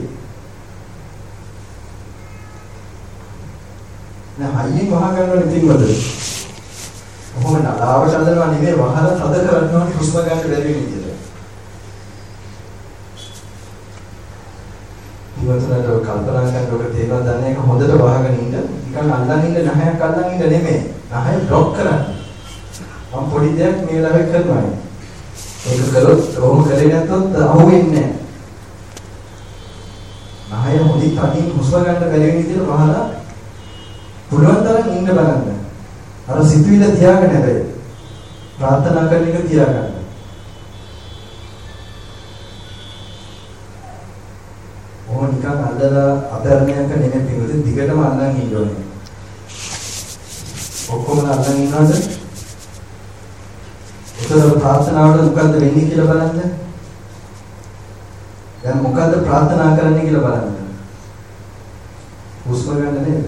නෑ හයියෙන් වහ ගන්නවනේ පින්වද. කොහොම නලාවට අල්ලනවා නෙමෙයි වහලා තද කරනවා හුස්ම ගන්න බැරි වෙන විදිහට. පින්වතුන්ට කල්පනා කරනකොට තේරෙනවා දන්නේ ඒක හොඳට වහගෙන ඉන්න. නිකන් අල්ලන් ඉන්න නැහැක් අල්ලන් ඉන්න නෙමෙයි. නැහැයි બ્લોක් කරන්න. මම පොඩි දෙයක් මේ වෙලාවේ කරනවා. ඒක කළොත් කොහොම කරේ නැත්තොත් අහුවෙන්නේ නැහැ. නහය හොඳින් තනින් හුස්ම ගන්න බැරි වෙන විදිහට වහලා පුළුවන් තරම් ඉන්න බලන්න. අර සිතුවිල්ල තියාගෙන හැබැයි ප්‍රාර්ථනා කරන එක තියාගන්න. ඕන නිකන් අල්ලලා අධර්මයක නෙමෙයි පිටුද දිගටම අල්ලන් ඉන්න ඕනේ. ඔක්කොම අල්ලන් ඉන්නවද? ඒතර ප්‍රාර්ථනාවට මොකද්ද වෙන්නේ කියලා බලන්න. දැන් මොකද්ද ප්‍රාර්ථනා කරන්න කියලා බලන්න. හුස්ම ගන්න නේද?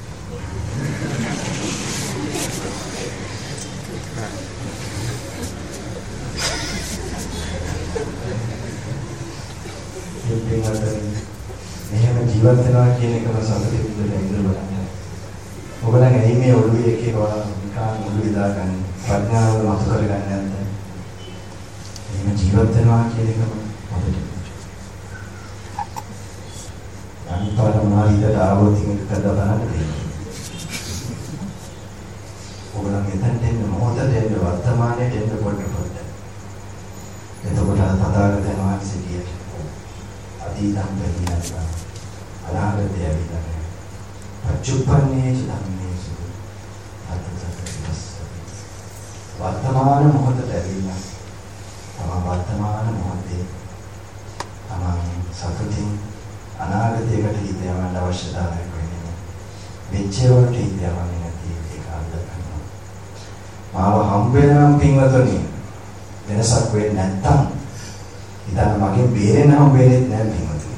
එහෙම ජීවත් වෙනවා කියන එකම සතුටින් ඉඳලා ඉඳලා බලන්න. ඔයගොල්ලන් ඇයි මේ ඔළුවේ එක එක වල නිකන් ඔළුවේ දාගන්නේ? ප්‍රඥාව මතු කරගන්නේ නැද්ද? එහෙම ජීවත් වෙනවා කියන එකම හොඳට. අනිපාර මාරියට ආවොත් මේක කරලා බලන්න තියෙනවා. ඔයගොල්ලන් මෙතෙන් දෙන්න මොහොතට එන්න වර්තමානයේ එන්න පොඩ්ඩ පොඩ්ඩ. එතකොට තථාගතයන් වහන්සේ කියයි අතීතම් පරිණාමය අනාගතය විතරයි. පච්චුප්පන්නේච ධම්මේසු අතතතස්. වර්තමාන මොහොතට ඇවිල්ලා තම වර්තමාන මොහොතේ තමන් සතුටින් අනාගතයකට හිත යවන්න අවශ්‍යතාවයක් වෙන්නේ. මෙච්චරට හිත යවන්නේ නැති එක අල්ලගන්නවා. මාව හම්බ වෙනම් පින්වතුනි වෙනසක් වෙන්නේ නැත්තම් ඉතින් මගෙන් බේරෙන්න හම්බ වෙන්නේ නැහැ පින්වතුනි.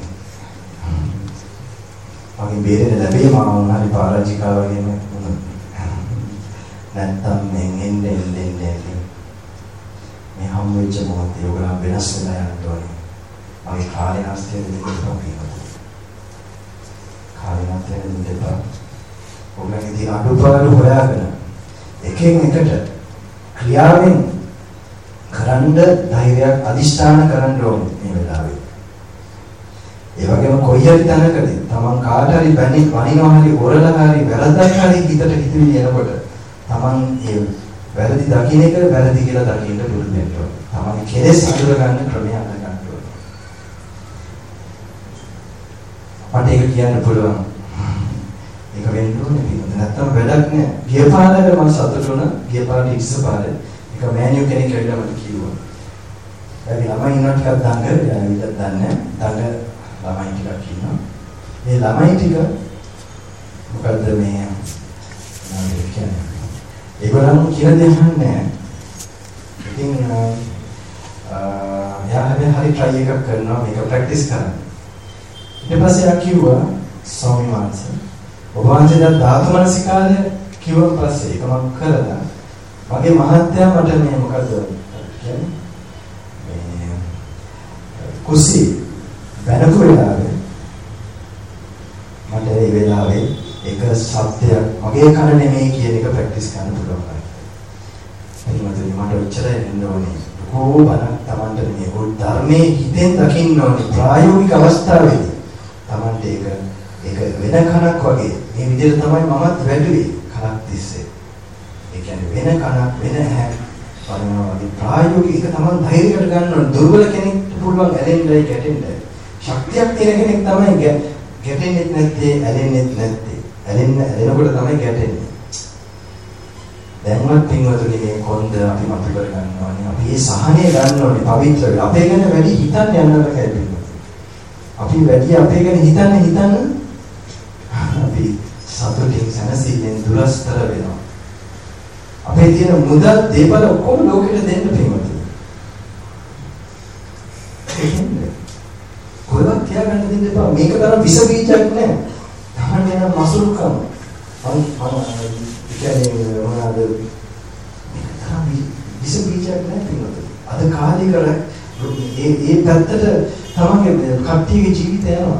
මගෙන් බේරෙන්න ලැබේ මම උනාරි පරාජිකාව වගේම වුණා. නැත්තම් මෙන් එන්නේ එන්නේ එන්නේ මේ හම්බ වෙච්ච මොහොතේ ඔයගොල්ලෝ වෙනස් වෙලා යන්න ඕනේ. මගේ කාලේ නැස්තිය දෙකක් පින්වතුනි. කාලේ නැස්තිය දෙකක්. ඔයගොල්ලන්ගේ තියෙන අඩුපාඩු හොයාගෙන එකෙන් එකට ක්‍රියාවෙන් කරන්න ධෛර්යයක් අදිෂ්ඨාන කරන්න ඕනේ මේ වෙලාවේ. ඒ වගේම කොයි හරි තැනකදී තමන් කාට හරි බැනි වනිනවා හරි ඔරලා හරි වැරද්දක් හරි හිතට හිතවිලි එනකොට තමන් ඒ වැරදි දකින්න එක වැරදි කියලා දකින්න පුරුදු වෙන්න ඕනේ. තමන් කෙලෙස් අඳුර ගන්න ක්‍රමය අඳ ගන්න ඕනේ. අපට ඒක කියන්න පුළුවන්. ඒක වෙන්න ඕනේ නේද? නැත්තම් වැඩක් නෑ. ගිය පාරේ මම සතුටු වුණා. ගිය පාරේ ඉස්ස පාරේ එක මෑනියු කෙනෙක් ඇවිල්ලා මට කිව්වා. "දැන් ළමයි ඉන්නවා ටිකක් දඟ, ඇවිල්ලා දන්නේ. දඟ ළමයි ටිකක් ඉන්නවා. මේ ළමයි ටික මොකද්ද මේ නේද කියන්නේ? ඒගොල්ලන් කියන දේ අහන්නේ. ඉතින් අ යා හැබැයි හරි try එකක් කරනවා මේක ප්‍රැක්ටිස් කරන්න. ඊට පස්සේ ආ කිව්වා ස්වාමීන් වහන්සේ ඔබ වහන්සේ දැන් ධාතු මනසිකාරය කිව්වන් පස්සේ ඒකම කරලා මගේ මහත්තයා මට මේ මොකද කියන්නේ මේ කුසි බැනපු වෙලාවේ මට ඒ වෙලාවේ එක සත්‍යයක් මගේ කන නෙමෙයි කියන එක ප්‍රැක්ටිස් කරන්න පුළුවන්. එනිමත් මට උච්චරය වෙන්න ඕනේ. කොහොමද Tamanට මේ පොත් ධර්මයේ හිතෙන් දකින්න ඕනේ ප්‍රායෝගික අවස්ථාවේදී. Tamanට ඒක ඒක වෙන කනක් වගේ මේ විදිහට තමයි මමත් වැඩුවේ කනක් තිස්සේ. ඒ කියන්නේ වෙන කනක් වෙන හැ බලනවා වගේ ප්‍රායෝගික තමයි ධෛර්යයට ගන්න ඕන. දුර්වල කෙනෙක්ට පුළුවන් ඇලෙන්නයි ගැටෙන්නයි. ශක්තියක් තියෙන කෙනෙක් තමයි ගැටෙන්නේ නැත්තේ ඇලෙන්නේ නැත්තේ. ඇලෙන්න ඇලෙනකොට තමයි ගැටෙන්නේ. දැන්වත් පින්වතුනි මේ කොන්ද අපි මතු කර ගන්න ඕනේ. අපි මේ සහනය ගන්න ඕනේ පවිත්‍ර වෙලා. අපේ ගැන වැඩි හිතන්න යනවා කියලා. අපි වැඩි අපේ ගැන හිතන්න හිතන්න අපි සතුටින් සැනසීමෙන් දුරස්තර වෙනවා. අපේ තියෙන මුදල් දේපල ඔක්කොම ලෝකෙට දෙන්න පින්වතුනි. කොහෙවත් තියාගන්න දෙන්න එපා. මේක තරම් විස බීජයක් නෑ. තමන් යන මසුරුකම. මම මම කියන්නේ මොනවාද? මේක තරම් විස බීජයක් නෑ පින්වතුනි. අද කාලේ කර ඒ ඒ පැත්තට තමන්ගේ කට්ටියගේ ජීවිතය යනවා.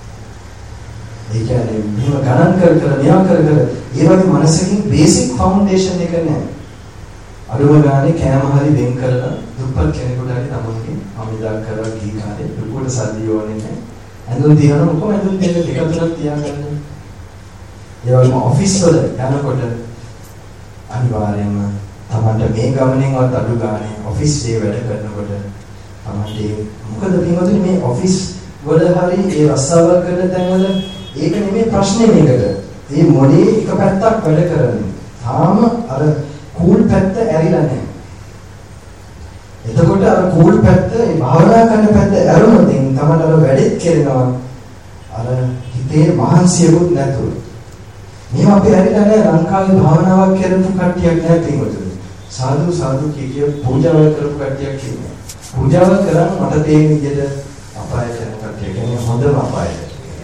ඒ කියන්නේ මෙහෙම ගණන් කර කර මෙයා කර කර ඒ වගේ මනසකින් බේසික් ෆවුන්ඩේෂන් එක නැහැ. අඩුම ගානේ කෑම හරි වෙන් කරලා දුප්පත් කෙනෙකුට හරි තමන්ගේ අමිදා කරලා ගිහි කාලේ දුකට සල්ලි ඕනේ නැහැ. ඇඳුම් තියනවා මොකම ඇඳුම් දෙක දෙක තුනක් තියාගන්න. ඒ වගේම ඔෆිස් වල යනකොට අනිවාර්යයෙන්ම තමන්ට මේ ගමනෙන්වත් අඩු ගානේ ඔෆිස් එකේ වැඩ කරනකොට තමන්ට මොකද පින්වතුනි මේ ඔෆිස් වල හරි ඒ රස්සාවල් කරන තැන්වල ඒක නෙමෙයි ප්‍රශ්නේ මේකට. මේ මොලේ එක පැත්තක් වැඩ කරන්නේ. තාම අර කූල් පැත්ත ඇරිලා නැහැ. එතකොට අර කූල් පැත්ත ඒ භාවනා කරන පැත්ත ඇරුණොත් තමයි අර වැඩෙත් කෙරෙනවා. අර හිතේ මහන්සියකුත් නැතුව. මේවා අපි ඇරිලා නැහැ ලංකාවේ භාවනාවක් කරපු කට්ටියක් නැහැ පිටුතුනේ. සාදු සාදු කිය කිය පූජාවල් කරපු කට්ටියක් කියනවා. පූජාවල් කරන් මට තේරෙන විදිහට අපායට යන කට්ටිය කියන්නේ හොඳම අපායට.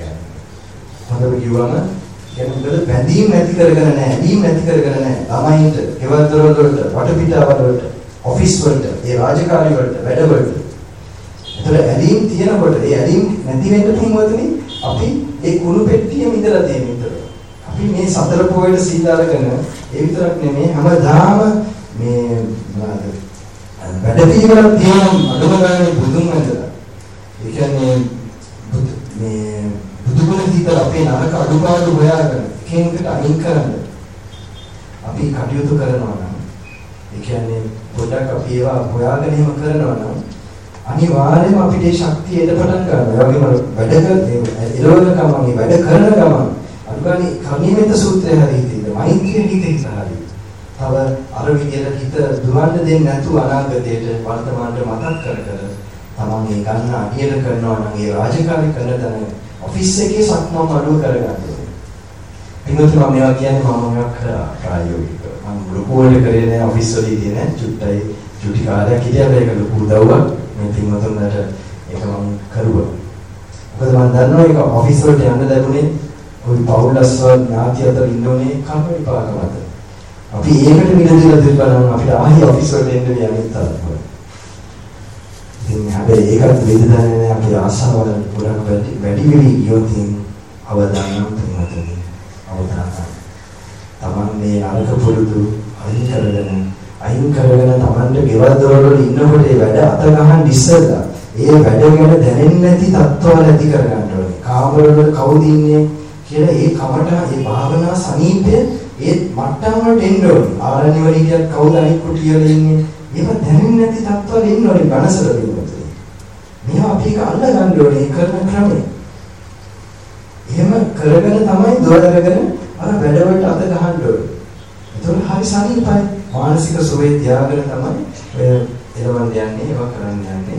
හොඳම කිව්වම කියන්නේ මොකද බැඳීම් නැති කරගෙන නැහැ, ඇලීම් නැති කරගෙන නැහැ. ළමයින්ට, ගෙවල් දොරවල් වලට, වටපිටාවල් වලට, ඔෆිස් වලට, ඒ රාජකාරී වලට, වැඩ වලට. ඒතර ඇලීම් තියෙනකොට ඒ ඇලීම් නැති වෙන්න තින්වතුනි අපි ඒ කුණු පෙට්ටියෙම ඉඳලා තියෙන විතර. අපි මේ සතර පොයේ සීල් අරගෙන ඒ විතරක් නෙමෙයි හැමදාම මේ මොනවාද වැඩ පිළිවෙලක් තියෙන අඩුම ගානේ බුදුන් වහන්සේලා. ඒ කියන්නේ මේ බුදුගුණ දීලා අපේ නරක අඩුපාඩු හොයාගෙන එකෙන්කට අයින් කරන්න අපි කටයුතු කරනවා නම් ඒ කියන්නේ පොඩක් අපි ඒවා හොයාගෙන එහෙම කරනවා නම් අනිවාර්යයෙන්ම අපිට ඒ ශක්තිය එන්න පටන් ගන්නවා. ඒ වගේම වැඩ කරන එළවන ගමන් වැඩ කරන ගමන් අනුගාමී කර්ණීයමෙත සූත්‍රය හරි හිතේ මෛත්‍රිය හිතේ සාරි. තව අර විදියට හිත දුවන්න දෙන්නේ නැතුව අනාගතයට වර්තමානට මතක් කර කර තමන් මේ ගන්න අඩියට කරනවා නම් ඒ රාජකාරී කරන තැන ඔෆිස් එකේ සක්මන් අඩුව කරගන්න ඕනේ. පින්වතුනි මම මේවා කියන්නේ මම මේවා කරා ප්‍රායෝගිකව. මම ලොකුවට කරේ නෑ ඔෆිස් වලදී තියෙන චුට්ටයි චුටි කාර්යයක් කියලා ඒක ලොකු උදව්වක්. මේ පින්වතුන්ට ඒක මම කරුවා. මොකද මම දන්නවා ඒක ඔෆිස් වලට යන්න ලැබුණේ ওই පෞලස්ව ඥාති අතර ඉන්නෝනේ කර්ම විපාක මත. අපි ඒකට විදදලා දෙපරම අපිට ආහි ඔෆිස් වලට එන්න යන්නේ තරම්. ඉතින් හැබැයි ඒකට විදදන්නේ නැහැ අපි ආසාවල් පුරක් වැඩි වැඩි වෙවි ගියොත් අවදානම් තුනතේ අවදානම්. Taman මේ අරක පුරුදු අයින් කරගෙන අයින් කරගෙන Tamanට ගෙවල් දොරවල ඉන්නකොට ඒ වැඩ අත ගහන් ඉස්සෙල්ලා ඒ වැඩ ගැන දැනෙන්නේ නැති තත්ත්වවල ඇති කරගන්න ඕනේ. කාමරවල කවුද ඉන්නේ කියලා ඒ කමට ඒ භාවනා සමීපයේ ඒ මට්ටම් වලට එන්න ඕනේ. ආරණ්‍ය වල ඉතින් කවුද අනිත් කුටියල ඉන්නේ? ඒව දැනෙන්නේ නැති තත්ත්වවල ඉන්න ඕනේ බනසල පිළිබඳව. මේවා අපි ඒක අල්ල ගන්න ඕනේ කරන ක්‍රමය. එහෙම කරගෙන තමයි දොර අරගෙන අර වැඩවලට අත ගහන්න ඕනේ. ඒතකොට හරි සමීපයි. මානසික සුවේ තියාගෙන තමයි ඔය එළවන්න යන්නේ ඒවා කරන්න යන්නේ.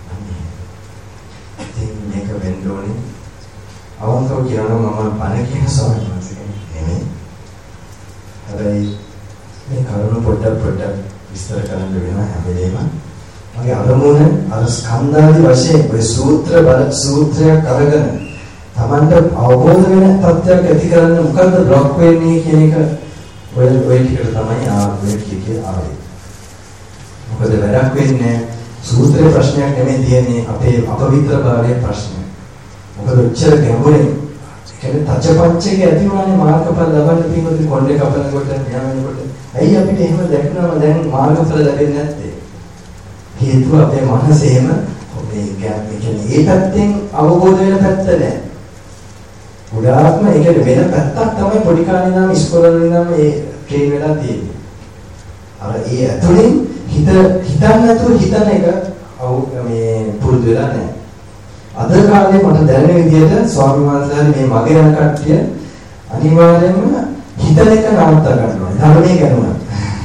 ඉතින් මේක වෙන්න ඕනේ. අවංකව කියනවා මම බණ කියන ස්වාමීන් වහන්සේ නෙමෙයි. හැබැයි මේ කරුණ පොඩ්ඩක් පොඩ්ඩක් විස්තර කරන්න වෙනවා හැම වෙලේම. මගේ අරමුණ අර ස්කන්ධාදී වශයෙන් ඔය සූත්‍ර බල සූත්‍රයක් අරගෙන Tamanට අවබෝධ වෙන තත්ත්වයක් ඇති කරන්න මොකද්ද බ්ලොක් වෙන්නේ කියන එක ඔය ඔය ටිකට තමයි ආවේ කියේ ආවේ. මොකද වැඩක් වෙන්නේ සූත්‍රයේ ප්‍රශ්නයක් නෙමෙයි තියෙන්නේ අපේ අපවිත්‍ර භාවයේ ප්‍රශ්නය. මොකද උච්චර ගැඹුරේ කියන්නේ තච්චපච්චේක ඇති වුණානේ මාර්ගඵල ලබන්න තියෙන්නේ කොණ්ඩේ කපනකොට ඥාන වෙනකොට. ඇයි අපිට එහෙම දැක්නම දැන් මාර්ගඵල ලැබෙන්නේ නැත්තේ? හේතුව අපේ මනසේම මේ කියන්නේ ඒ පැත්තෙන් අවබෝධ වෙන පැත්ත නැහැ. උදාහරණ ඒකේ වෙන පැත්තක් තමයි පොඩි කාලේ ඉඳන් ඉස්කෝලේ ඉඳන් මේ ට්‍රේන් වෙලා තියෙන්නේ. අර ඒ ඇතුලෙන් හිත හිතන්න නැතුව හිතන එක මේ පුරුදු වෙලා නැහැ. අද කාලේ මට දැනෙන විදිහට ස්වාමීන් වහන්සේලා මේ මගේ යන කට්ටිය අනිවාර්යයෙන්ම හිතන එක නවත්ත ගන්නවා. ධර්මයේ ගන්නවා.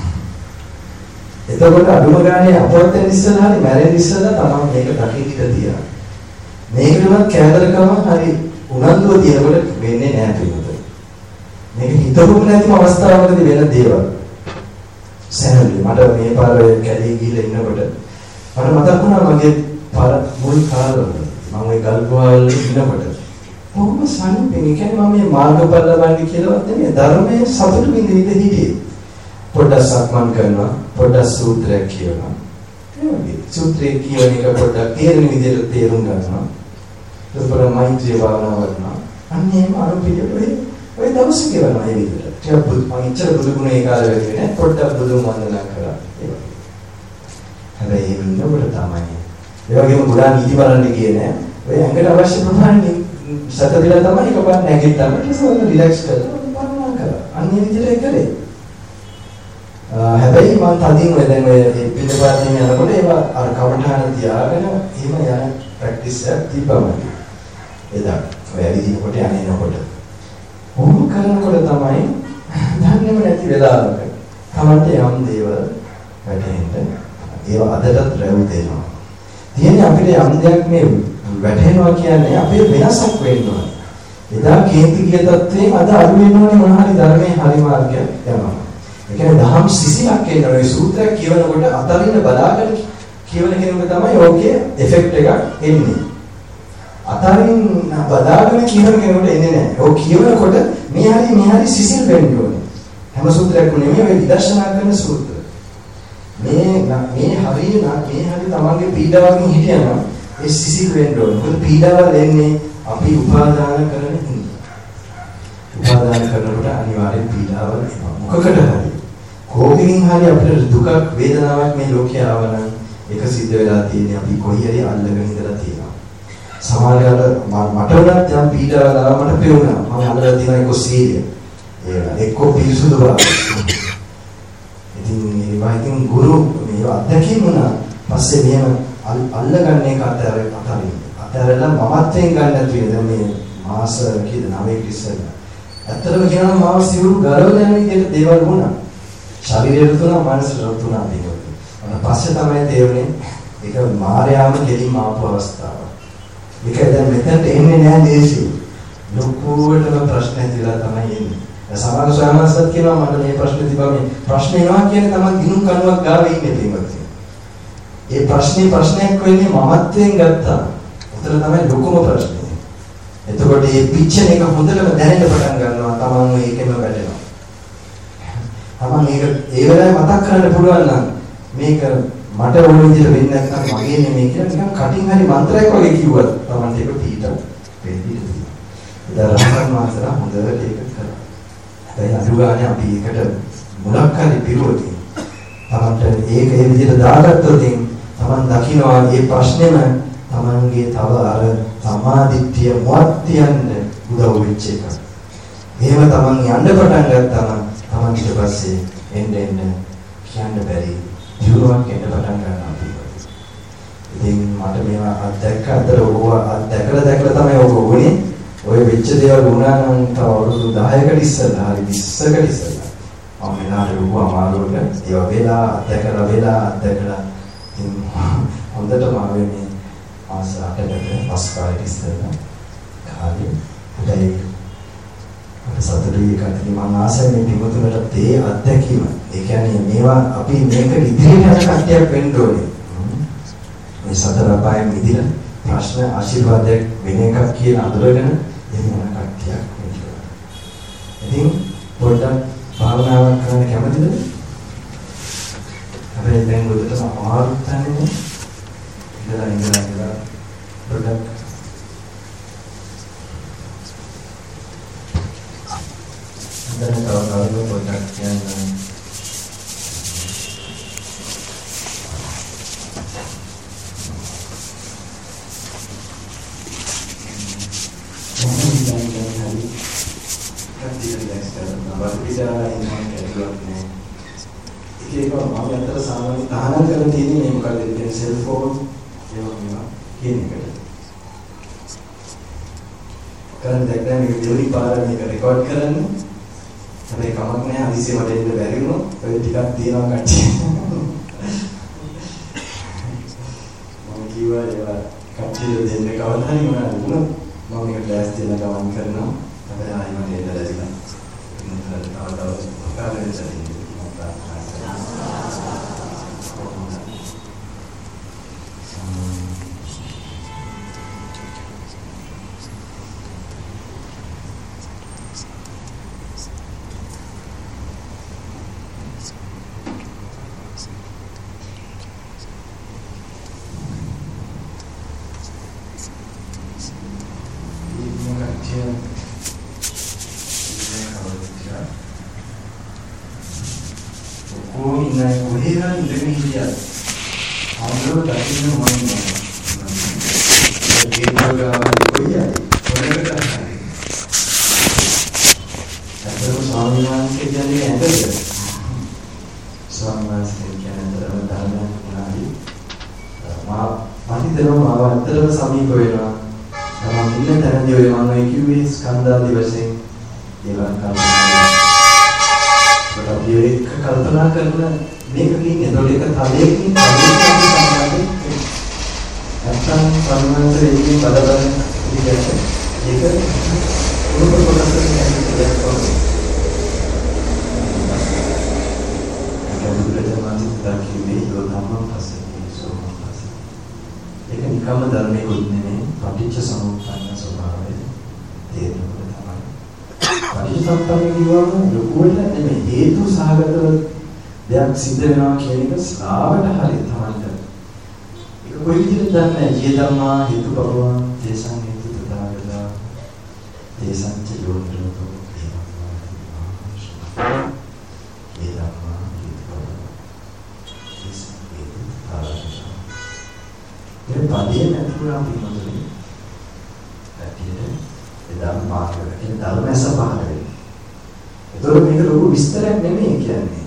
එතකොට අදුම ගානේ අපොත්තෙන් ඉස්සලා හරි මැරෙන්න ඉස්සලා තමයි මේක දකින්න තියනවා. මේකෙවත් කෑදරකම හරි උනන්දුව තියනකොට වෙන්නේ නැහැ පිළිතුර. මේක හිතුවම නැතිම අවස්ථාවකදී වෙන දේවල්. සෑහලු මට මේ පාර කැලේ ගිහලා ඉන්නකොට මට මතක් වුණා මගේ පාර මුල් කාලවල මම ඒ ගල්ගෝවල් ඉන්නකොට කොහොම සම්පෙන් කියන්නේ මම මේ මාර්ගඵල ලබන්නේ කියලාවත් නෙමෙයි ධර්මයේ සතුටු විඳ විඳ හිටියේ. පොඩ්ඩක් සක්මන් කරනවා පොඩ්ඩක් සූත්‍රයක් කියනවා. ඒ වගේ සූත්‍රයේ කියන එක පොඩ්ඩක් තේරෙන විදිහට තේරුම් ගන්නවා. ඒකවල මෛත්‍රී භාවනාව කරනවා. අන්නේ මාරු පිළිවෙලේ ඔය දවස් කියනවා මේ විදිහට. ටිකක් බුදු මම ඉච්චර බුදු ගුණ ඒ කාලේ වෙන්නේ නැහැ. පොඩ්ඩක් බුදුන් වන්දනා කරා. ඒ වගේ. හැබැයි ඒ වෙනකොට තමයි ඒ වගේම ගොඩාක් නිදි බලන්න ගියේ නෑ. ඔය ඇඟට අවශ්‍ය ප්‍රමාණය සතපිලා තමයි එකපාර නැගිට්ටම ඊට රිලැක්ස් කරලා භාවනා කරා. අන්නේ විදිහට කරේ. හැබැයි මම තදින් ඔය දැන් ඔය පිළිපාතෙන් යනකොට ඒවා අර කවටහන තියාගෙන එහෙම යන ප්‍රැක්ටිස් එකක් තිබ්බම එදා ඔය ඇවිදිනකොට යන්නේනකොට ඕම කරනකොට තමයි දන්නේම නැති වෙලාවක තමන්ට යම් දේවල් වැටහෙන්න ඒව අදටත් රැව් දෙනවා. තියෙන්නේ අපිට යම් දෙයක් මේ වැටහෙනවා කියන්නේ අපේ වෙනසක් වෙන්න ඕනේ. එදා කේන්ති ගිය තත්ත්වයෙන් අද අඩු වෙන්න ඕනේ මොන හරි ධර්මයේ හරි මාර්ගයක් යනවා. ඒ කියන්නේ දහම් සිසිලක් එනවා. මේ සූත්‍රයක් කියවනකොට අතරින් බලාගෙන කියවන කෙනෙකුට තමයි ඔයගේ එෆෙක්ට් එකක් එන්නේ. අතරින් බදාගෙන කියවන කෙනෙකුට එන්නේ නැහැ. ඔය කියවනකොට මේ හරි මේ හරි සිසිල් වෙන්න ඕනේ. හැම සූත්‍රයක්ම නෙමෙයි මේ විදර්ශනා කරන සූත්‍ර. මේ මේ හරි මේ හරි තමන්ගේ පීඩාවකින් හිටියනම් ඒ සිසිල් වෙන්න ඕනේ. මොකද පීඩාවල් එන්නේ අපි උපාදාන කරන හින්දා. උපාදාන කරනකොට අනිවාර්යෙන් පීඩාවල් එනවා. මොකකට හරි කෝපකින් හරි අපිට දුකක් වේදනාවක් මේ ලෝකේ ආවනම් ඒක සිද්ධ වෙලා තියෙන්නේ අපි කොයි හරි අල්ලගෙන ඉඳලා තියෙනවා. සමහරවිට මට උනත් යම් පීඩාවක් ආවා මට පෙවුනා. මම අල්ලලා තියෙන එක සීලිය. ඒ එක්ක පිරිසුදු බව. ඉතින් මේ වයිකින් ගුරු මේ අධ්‍යක්ෂින් වුණා. පස්සේ මෙහෙම අල්ලගන්න එක අතර අතරින්. අතරලා මමත්වෙන් ගන්න නැතුව දැන් මේ මාස කීයද නවයක ඉස්සෙල්ලා. ඇත්තටම කියනවා මාව සිවුරු ගලවලා යන විදිහට දේවල් වුණා. ශරීරයට තුන මානසික තුනක් මේක. අන්න පස්සේ තමයි තේරුනේ ඒක මායාවම දෙලින් ආපු අවස්ථාව. මේක දැන් මෙතනට එන්නේ නැහැ දේශේ. ලොකුවටම ප්‍රශ්න ඇතිලා තමයි එන්නේ. සමහර ස්වාමීන්වහන්සේත් කියනවා මට මේ ප්‍රශ්නේ තිබා මේ ප්‍රශ්නේ එනවා කියන්නේ තමයි දිනුම් කණුවක් ගාවේ ඉන්නේ පින්වත්. ඒ ප්‍රශ්නේ ප්‍රශ්නයක් වෙන්නේ මමත්වයෙන් ගත්තා. උතර තමයි ලොකුම ප්‍රශ්නේ. එතකොට මේ පිච්චෙන එක හොඳටම දැනෙන්න පටන් ගන්නවා තමන් මේකෙම වැටෙනවා. තමන් මේක ඒ වෙලාවේ මතක් කරන්න පුළුවන් නම් මේක මට ඕන විදිහට වෙන්නේ නැත්නම් මගේ නෙමෙයි කියලා නිකන් කටින් හරි මන්ත්‍රයක් වගේ කිව්වත් තමන්ට ඒක පීඩ වෙන්නේ නැහැ. ඒදා රහතන් වහන්සේලා හොඳට ඒක කරා. දැන් අනුගානේ අපි ඒකට මුලක් හරි පිරුවොත් තමන්ට ඒක ඒ විදිහට දාගත්තොත් තමන් දකින්නවා මේ ප්‍රශ්නේම තමන්ගේ තව අර සමාධිත්‍ය මුවත්යන්ද උදව් වෙච්ච එක. එහෙම තමන් යන්න පටන් ගත්තාම තමන් ඊට පස්සේ එන්න එන්න කියන්න බැරි ජීවණයක් එන්න පටන් ගන්නවා people. ඉතින් මට මේවා අත්දැක්ක අතර ඕවා අත්දැකලා දැකලා තමයි ඕක වුනේ. ඔය වෙච්ච දේවල් වුණා නම් තව අවුරුදු දහයකට ඉස්සෙල්ලා හරි විස්සකට ඉස්සෙල්ලා මම මෙලාට ලොකු අමාරුවක ඒවා වෙලා අත්දැකලා වෙලා අත්දැකලා ඉතින් හොඳටම ආවේ මේ මාස අටකට පස් කාලෙට ඉස්සෙල්ලා කාලේ උදේ සතුටුයි කටි මම ආසයි මේ පිටුතුනට තේ අත්දැකීම. ඒ කියන්නේ මේවා අපි මේක ඉදිරියට යන කට්ටියක් වෙන්න ඕනේ. මේ සතර අපායෙන් මිදිලා ප්‍රශ්න ආශිර්වාදයක් වෙන එකක් කියන අඳුරගෙන එහෙම යන කට්ටියක් වෙන්න ඕනේ. ඉතින් පොඩ්ඩක් භාවනාවක් කරන්න කැමතිද? අපේ දැන් උදේට අමාරුත් නැහැ. ඉඳලා ඉඳලා ඉඳලා පොඩ්ඩක් dan kalau-kalau produknya mungkin dari hari kan tidak ada sekarang baru bisa ini kategorinya ini kalau mau yang tersama tahanan kalau ini yang bukan dari cellphone yang mana ini kan kan देखते हैं video ही पार में record करन හැබැයි කමක් නැහැ හදිස්සිය මට එන්න බැරි වුණා. ඔය ටිකක් දිනවා කට්ටිය. මම කිව්වා ඒවා කට්ටිය දෙන්න කවන්න හරි මොනවද වුණා. මම මේක ක්ලාස් දෙන්න ගමන් කරනවා. හැබැයි ආයෙ මට එන්න ලැබිලා. ඉතින් තව තව කාලෙට දෙන්න මම ප්‍රාර්ථනා කරනවා. එතනදී ඔය මම කිව්වේ ස්කන්ධාදී වශයෙන් දේවල් කල්පනා කරනවා. ඒක කල්පනා කරන මේකකින් එතකොට ඒක තලයකින් තලයකින් නැත්තම් සම්මතයෙන් බලබල ඉතින් ඒක රූප කොටසක් කියන්නේ කොහොමද? ඒක නිකම්ම ධර්මයේ උද්දේනේ පටිච්ච සමුප්පන්න ස්වභාවය තේරෙනවා තමයි. පටිච්ච සමුප්පන්න කියවම ලොකුවට නෙමෙයි හේතු සහගතව දෙයක් සිද්ධ වෙනවා කියන එක ශ්‍රාවට හරිය තමයි. ඒක කොයි විදිහට දන්නේ? "යේ ධම්මා හේතුඵලවා තේසං හේතු තථාගතා තේසං ච යෝනිරතෝ ඒවම්මා." "යේ ධම්මා හේතුඵලවා තේසං හේතු තථාගතා." ඒ පදේ නැතුණා පිළිමතේ. ඇටියේ ඒ ධර්ම මාර්ගය කියන ධර්මයස පහළ වෙනවා. ඒතකොට මේක ලොකු විස්තරයක් නෙමෙයි කියන්නේ.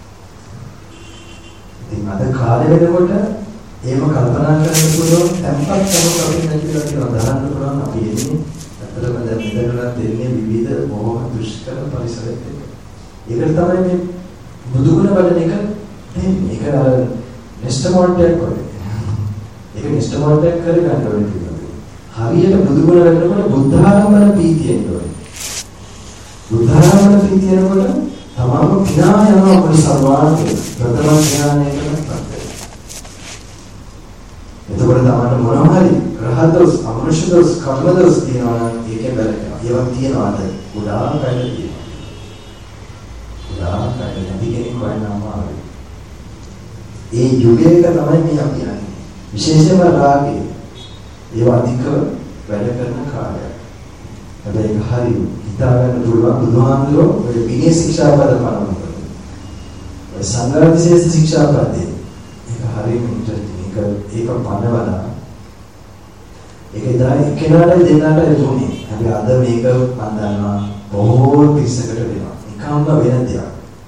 ඉතින් අද කාලේ වෙනකොට එහෙම කල්පනා කරන්න පුළුවන් tempat තමයි අපි නැතිලා තියෙනවා. දාන්න පුළුවන් අපි එන්නේ. අතරම දැන් මෙතනලා දෙන්නේ විවිධ බොහොම දුෂ්කර පරිසරයක. ඒකට තමයි මේ බුදුගුණ වඩන එක දෙන්නේ. ඒක අර නිෂ්ඨමෝල්ටයක් වගේ. ඒක නිෂ්ඨමෝල්ටයක් කරගන්න ඕනේ. හරියට බුදුගුණ වැඩනකොට බුද්ධාරම්භන පීතියෙන් ඕනේ. බුද්ධාරම්භන පීතියනකොට තමාම පිනා යනවා මොන සර්වාන්තේ ප්‍රථම ඥානයකටපත් වෙනවා. එතකොට තමයි මොනවා හරි රහතොස් අමනුෂ්‍යදොස් කර්මදොස් තියනවා නම් ඒකේ බැලෙනවා. ඒවා තියනවාද? උදා පැල තියෙනවා. උදා පැල නැති කෙනෙක් වයින්නාම ආවේ. ඒ යුගයක තමයි මේ අපි යන්නේ. විශේෂයෙන්ම රාගය ඒවා අධික වැඩ කරන කාලයක්. හැබැයි ඒක හරිය හිතා ගන්න පුළුවන් බුදුහාමුදුරුවෝ ඔය විනය ශික්ෂාපද පනවනවා. ඔය සංඝාතිශේෂ ශික්ෂාපදේ ඒක හරියම ඉන්ටරෙස්ටිං. ඒක ඒක පනවලා ඒක ඉදා එක්කෙනාට දෙන්නාට දුන්නේ. හැබැයි අද මේක මම දන්නවා බොහෝ පිස්සකට වෙනවා. නිකම්ම වෙන දෙයක්.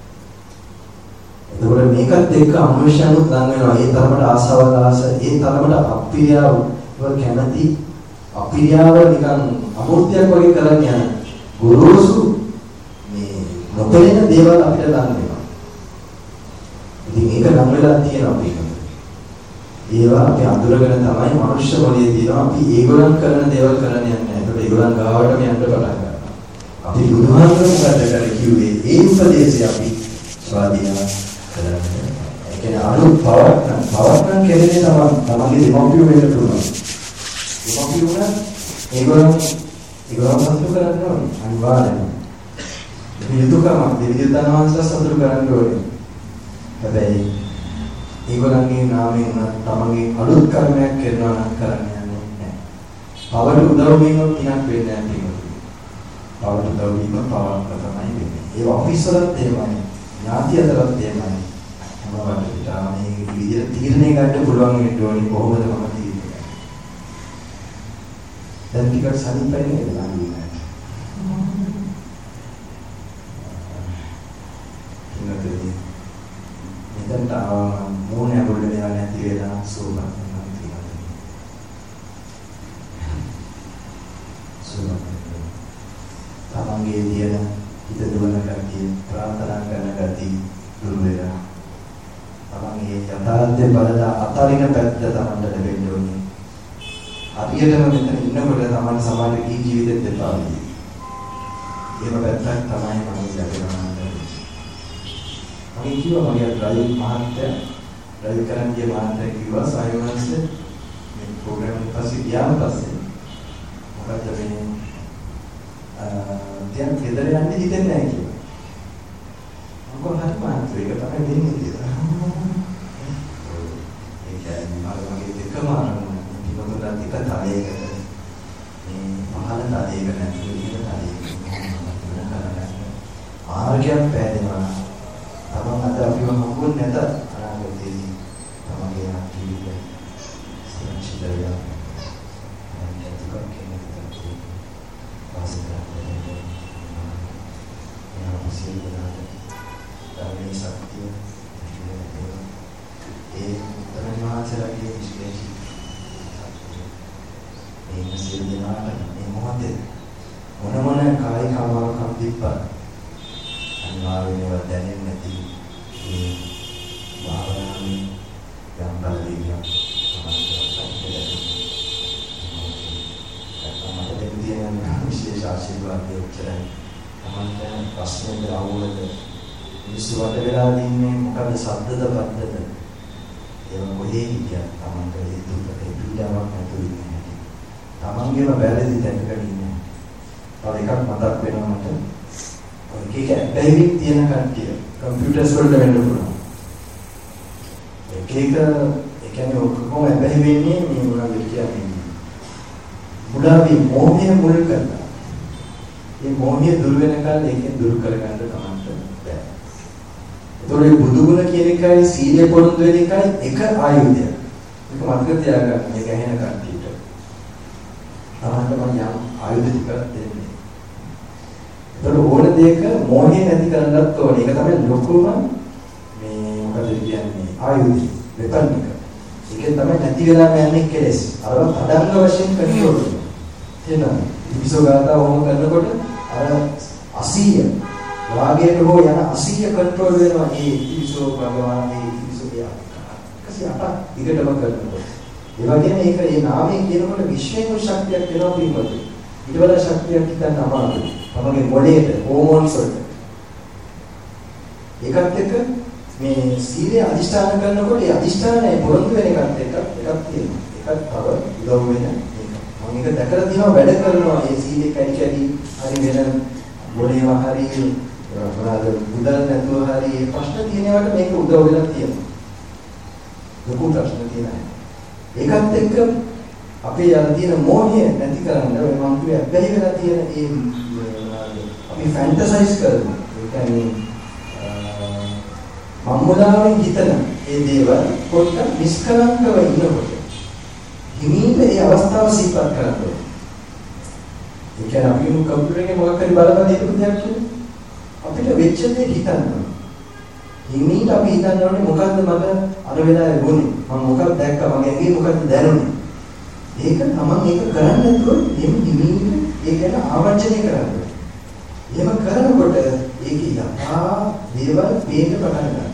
එතකොට මේකත් එක්ක අමනුෂ්‍යනුත් ලං වෙනවා. ඒ තරමට ආසාවල් ආස, ඒ තරමට අප්‍රියාව කැමැති අප්‍රියාව නිකන් අමෘතයක් වගේ කරන්න යන ගුරුසු මේ නොපෙනෙන දේවල් අපිට ලං වෙනවා. ඉතින් ඒක ලං වෙලා තියෙනවා මේක. ඒවා අපි අඳුරගෙන තමයි මනුෂ්‍ය මොලේ තියෙනවා. අපි ඒගොල්ලන් කරන දේවල් කරන්න යන්නේ නැහැ. ඒකට ඒගොල්ලන් ගාවටම යන්න පටන් ගන්නවා. අපි බුදුහාමුදුරුවෝ මොකද කරේ කිව්වේ? ඒ උපදේශය අපි ස්වාධීන කරගන්න. ඒ කියන්නේ අනු පවර්තන පවර්තන කෙරෙන්නේ තමයි තමන්ගේ දෙමව්පියෝ වෙන්න පුළුවන්. දෙමව්පියෝ ඒගොල්ලන් ඒගොල්ලන් සතුටු කරන්න ඕනේ. අනිවාර්යයෙන්ම. මේ යුතුයකම දෙවියන් දනවන්සලා සතුටු කරන්න ඕනේ. හැබැයි ඒගොල්ලන්ගේ නාමයෙන් තමන්ගේ අලුත් කර්මයක් කරනවා නම් කරන්න යන්නේ නැහැ. පවට උදව් වීම පිනක් වෙන්නේ නැහැ. පවට උදව් වීම පවක් තමයි වෙන්නේ. ඒ ඔෆිස් වලත් එහෙමයි. ඥාති අතරත් එහෙමයි. මොනවද මේ විදිහට තීරණය ගන්න පුළුවන් වෙන්න ඕනේ කොහොමද මම තීරණය ගන්නේ. දැන් ටිකක් සනිපයි නේද ළඟින්. ඉන්නකදී මෙතනට ආවම මොනේ අගොල්ලෝ දේවල් නැති වෙලා සෝබත් වෙනවා කියලා. සෝබත්. තමන්ගේ දියන හිත දුවන ගතිය, ප්‍රාර්ථනා කරන ගතිය දුර වෙලා. තමන්ගේ යථාර්ථය බලලා අතරින පැත්ත තමන්ට ලැබෙන්න ඕනේ. හරියටම මෙතන ඉන්නකොට තමන් සමාජ කී ජීවිතෙත් දෙපා වෙයි. ඒක පැත්තක් තමයි මම ලැබෙනවා. මම කිව්වා මගේ ඩ්‍රයිවර් මහත්තයා ඩ්‍රයිව් කරන්න ගිය මහත්තයා කිව්වා සායවන්ස් මේ ප්‍රෝග්‍රෑම් එක පස්සේ ගියාම පස්සේ මොකද මේ දැන් ගෙදර යන්නේ හිතෙන්නේ නැහැ කියලා. මම කොහොමද මහත්තයා ඒක තමයි දෙන්නේ කියලා. ඒ කියන්නේ මගේ දෙකම අරමුණ කිව්වොත් එක තලයකට මේ පහළ තලයක නැතුව ඉහළ තලයක ආර්ගයක් පෑදෙනවා. තමන් අද අපිව හම්බුනේ නැත අනාගතයේදී තමන්ගේ ජීවිතය සුරක්ෂිතව යන්න දුක කෙනෙක් තමයි වාසිකරන්නේ යා සියලුනාට ධර්මයේ ශක්තිය ඒ තමයි මාසලගේ විශ්ලේෂණය මේ සියලුනාට මේ මොහොතේ අනිවාර්යයෙන්ම දැනෙන්නේ නැති මේ භාවනාවේ යම් බලයක් මට දෙන්න තියෙන විශේෂ ආශිර්වාදයක් උච්චරයි. තමන්ට ප්‍රශ්නෙට අවුලද මිනිස්සු වට වෙලා ඉන්නේ මොකද සද්දද බද්දද ඒක කොහේ හිටියත් තමන්ට ඒ දුකට පීඩාවක් නැතුව ඉන්නේ. තමන්ගේම බැලදී දැකගෙන ඉන්නේ. තව එකක් මතක් වෙනවා මට. ඔය එක බැවික් තියෙන කට්ටිය කම්පියුටර්ස් වලට වෙන්න පුළුවන්. එක එක ඒ කියන්නේ ඔක්කොම බැහැ වෙන්නේ මේ මොනවද කියන්නේ. මුලාවේ මොහේ මුල් කරලා. මේ මොහේ දුර වෙනකල් ඒකෙන් දුරු කරගන්න තමන්ට බැහැ. ඒතකොට බුදුගුණ කියන එකයි සීලය පොරොන්දු වෙන එකයි එක ආයුධයක්. ඒක මතක තියාගන්න මේක ඇහෙන කට්ටියට. තමන්ට මම යම් ආයුධ ටිකක් දෙන්නේ. ඒතකොට ඕන දෙයක මොහේ නැති කරන්නත් ඕනේ. ඒක තමයි ලොකුම මේ මොකද කියන්නේ ආයුධය වෙපන් එක. ඒකෙන් තමයි නැති වෙලා යන්නේ කෙලෙස්. අරව තදංග වශයෙන් කන්ට්‍රෝල් කරනවා. එහෙනම් විසෝගාතා වොම කරනකොට අර අසීය රාගයට හෝ යන අසීය කන්ට්‍රෝල් වෙනවා. ඒ විසෝ භගවාන ඒ විසෝ කසිය අප ඊටම කරනකොට. ඒ වගේම මේක ඒ නාමයේ කියනකොට විශ්වේක ශක්තියක් වෙනවා පිළිබඳ. ඊට වඩා ශක්තියක් හිතන්න අමාරුයි. තමගේ මොළයට හෝමෝන්ස් වලට. ඒකත් එක්ක මේ සීලය අදිෂ්ඨාන කරනකොට ඒ අදිෂ්ඨානයේ පොරොන්දු වෙන එකත් එක්ක එකක් තියෙනවා. ඒකත් තව උදව් වෙන එක. මම ඒක දැකලා තියෙනවා වැඩ කරනවා. ඒ සීලේ කැඩි කැඩි හරි වෙන මොළේම හරි මොනවාද උදල් නැතුව හරි ප්‍රශ්න තියෙනවට මේක උදව් වෙලා තියෙනවා. ලොකු ප්‍රශ්න තියෙනවා. ඒකත් එක්ක අපේ යන තියෙන මෝහය නැති කරන්න ඔය මම කිව්වේ බැරි වෙලා තියෙන ඒ අපි ෆැන්ටසයිස් කරනවා. ඒ කියන්නේ මම්මුලාවෙන් හිතන ඒ දේවල් පොඩ්ඩක් නිෂ්කලංකව ඉන්නකොට හිමීට ඒ අවස්ථාව සිහිපත් කරනවා. ඒ කියන්නේ අපි කම්පියුටර් එකේ මොකක් හරි බලපෑම් දෙකක් දෙයක් කියන්නේ අපිට වෙච්ච දේ හිතන්න ඕනේ. හිමීට අපි හිතන්න ඕනේ මොකද්ද මට අර වෙලාවේ වුනේ? මම මොකක්ද දැක්කා මගේ ඇඟේ මොකද්ද දැනුනේ? ඒක තමන් ඒක කරන්නේ නැතුව එම් හිමීට ඒක ගැන ආවර්ජනය කරන්න. එහෙම කරනකොට ඒක යථා දේවල් පේන්න පටන් ගන්නවා.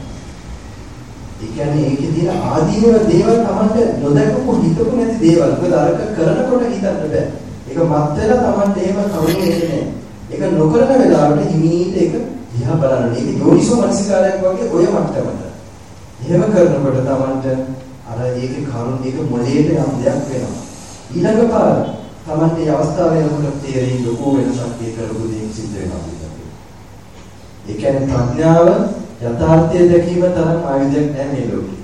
ඒ කියන්නේ ඒකේ තියෙන ආදීනව දේවල් තමන්ට නොදකපු හිතපු නැති දේවල්. මොකද අරක කරනකොට හිතන්න බෑ. ඒක මත් වෙලා තමන්ට එහෙම කවුරු එන්නේ නැහැ. ඒක නොකරන වෙලාවට හිමීට ඒක දිහා බලන්න. ඒක යෝනිසෝ මනසිකාරයක් වගේ ඔය මට්ටමට. එහෙම කරනකොට තමන්ට අර ඒකේ කරුණ ඒක මොළේට යම් දෙයක් වෙනවා. ඊළඟ පාර තමන්ට මේ අවස්ථාව වෙනකොට තේරෙයි ලොකු වෙනසක් ඒ කරපු දේ සිද්ධ වෙනවා. ඒ කියන්නේ ප්‍රඥාව යථාර්ථය දැකීම තරම් ආයුධයක් නැහැ මේ ලෝකේ.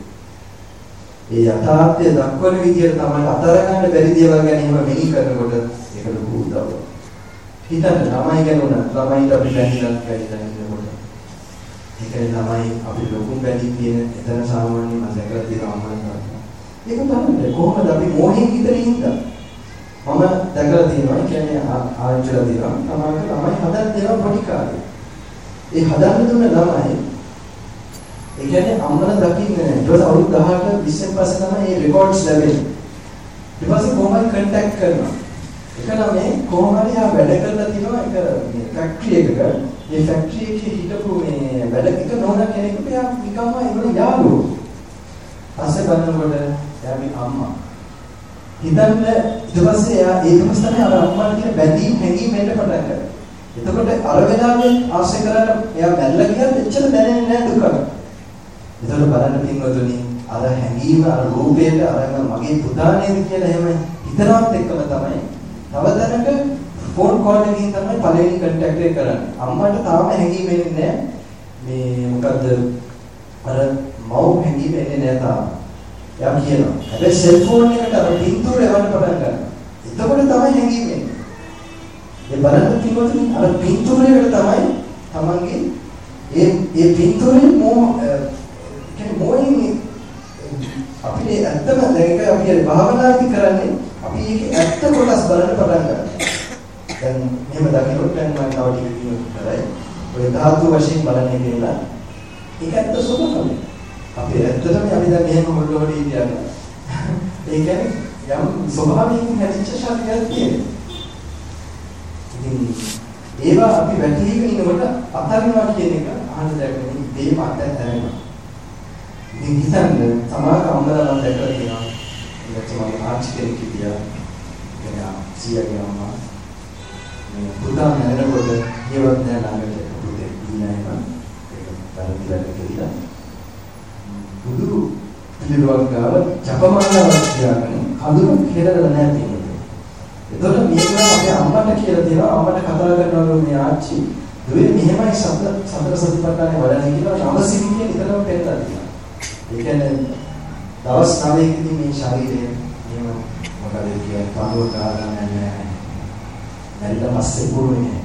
ඒ යථාර්ථය දක්වන විදිහට තමයි අතර ගන්න බැරි දේවල් ගැන එහෙම මෙහි කරනකොට ඒක ලොකු උදව්වක්. හිතන්න ළමයි ගැන උනත් ළමයිට අපි බැඳිලා බැඳිලා ඉන්නකොට ඒකේ ළමයි අපි ලොකු බැඳි කියන එතන සාමාන්‍යයෙන් මම දැකලා තියෙන අම්මලා ඒක තමයි කොහොමද අපි මොහින් හිතේ ඉඳලා මම දැකලා තියෙනවා. ඒ කියන්නේ ආරංචිලා තියෙනවා. තමයි ළමයි හදන්න දේවල් පොඩි කාලේ. ඒ හදන්න දුන්න ළමයි ඒ කියන්නේ අම්මලා දකින්නේ නැහැ. ඊට පස්සේ අවුරුදු දහඅට විස්සෙන් පස්සේ තමයි මේ රෙකෝඩ්ස් ලැබෙන්නේ. ඊට පස්සේ කොහොමද කන්ටැක්ට් කරනවා. එක ළමයි කොහොම හරි ආ වැඩ කරලා තියෙනවා එක මේ ෆැක්ටරි එකක. මේ ෆැක්ටරි එකේ හිටපු මේ වැඩ එක නෝන කෙනෙකුට යා නිකම්ම ඒගොල්ලෝ යාළුවෝ. පස්සේ බලනකොට එයාගේ අම්මා හිතන්න ඊට පස්සේ එයා ඒක පස්සේ තමයි අර අම්මාට කියන බැඳීම් හැංගීම් වෙන්න පටන් ගත්තා. එතකොට අර වෙලාවේ ආශ්‍රය කරලා එයා බැලලා ගියත් එච්චර දැනෙන්නේ නැහැ දුක. එතකොට බලන්න පින්වතුනි අර හැංගීම අර රූපේට අර මගේ පුතා නේද කියලා එහෙම හිතනවත් එක්කම තමයි තව තැනක ෆෝන් කෝල් එකකින් තමයි පළවෙනි කන්ටැක්ට් එක කරන්නේ. අම්මට තාම හැංගීම එන්නේ නැහැ. මේ මොකද්ද අර මව් හැංගීම එන්නේ නැහැ තාම. එයා කියනවා. හැබැයි සෙල්ෆෝන් එකට අර පින්තූර එවන්න පටන් ගන්නවා. එතකොට තමයි හැංගීම එන්නේ. ඒ බලන්න පින්වතුනි අර පින්තූරයකට තමයි තමන්ගේ ඒ ඒ පින්තූරේ මොහ කියන්නේ මොහින් අපිට ඇත්තම දැන් අපි භාවනාදි කරන්නේ අපි ඒකේ ඇත්ත කොටස් බලන්න පටන් ගන්නවා. දැන් මෙහෙම දකින්නොත් දැන් මම තව ටික කියනවා. ඔය ධාතු වශයෙන් බලන්නේ කියලා ඒක ඇත්ත ස්වභාවය. අපි ඇත්තටම අපි දැන් මෙහෙම හොල්ලෝඩි කියන්නේ. ඒ කියන්නේ යම් ස්වභාවයෙන් හැදිච්ච ශරීරයක් තියෙනවා. ඉතින් ඒවා අපි වැටහිගෙන ඉන්නකොට අතරිනවා කියන එක අහන්න දැක්කම මේ මාතය දැනෙනවා. ඉතින් හිතන්න සමහර අම්මලා මම දැක්කලා තියෙනවා. ඒත් මගේ ආච්චි කෙනෙක් හිටියා. එයා සියගේ අම්මා. මේ පුතා මැරෙනකොට ජීවත් වෙන ළඟට පුතේ ඉන්නයිම ඒක පරිදිලා කියලා. බුදු පිළිරුවක් ගාව ජපමාලාවක් තියාගෙන කඳුළු කියලා නැහැ තියෙනවා. එතකොට මේක අපේ අම්මට කියලා දෙනවා අම්මට කතා කරනවා මේ ආච්චි දුවේ මෙහෙමයි සතර සතර සතිපට්ඨානේ වඩන්නේ කියලා නවසිවිතිය නිතරම පෙන්නලා තියෙනවා. ඒ කියන්නේ දවස් නවයකදී මේ ශරීරය මෙහෙම මොකද කියන්නේ පාළුව කාලා නැහැ. නැරිලා පස්සේ පුරුනේ.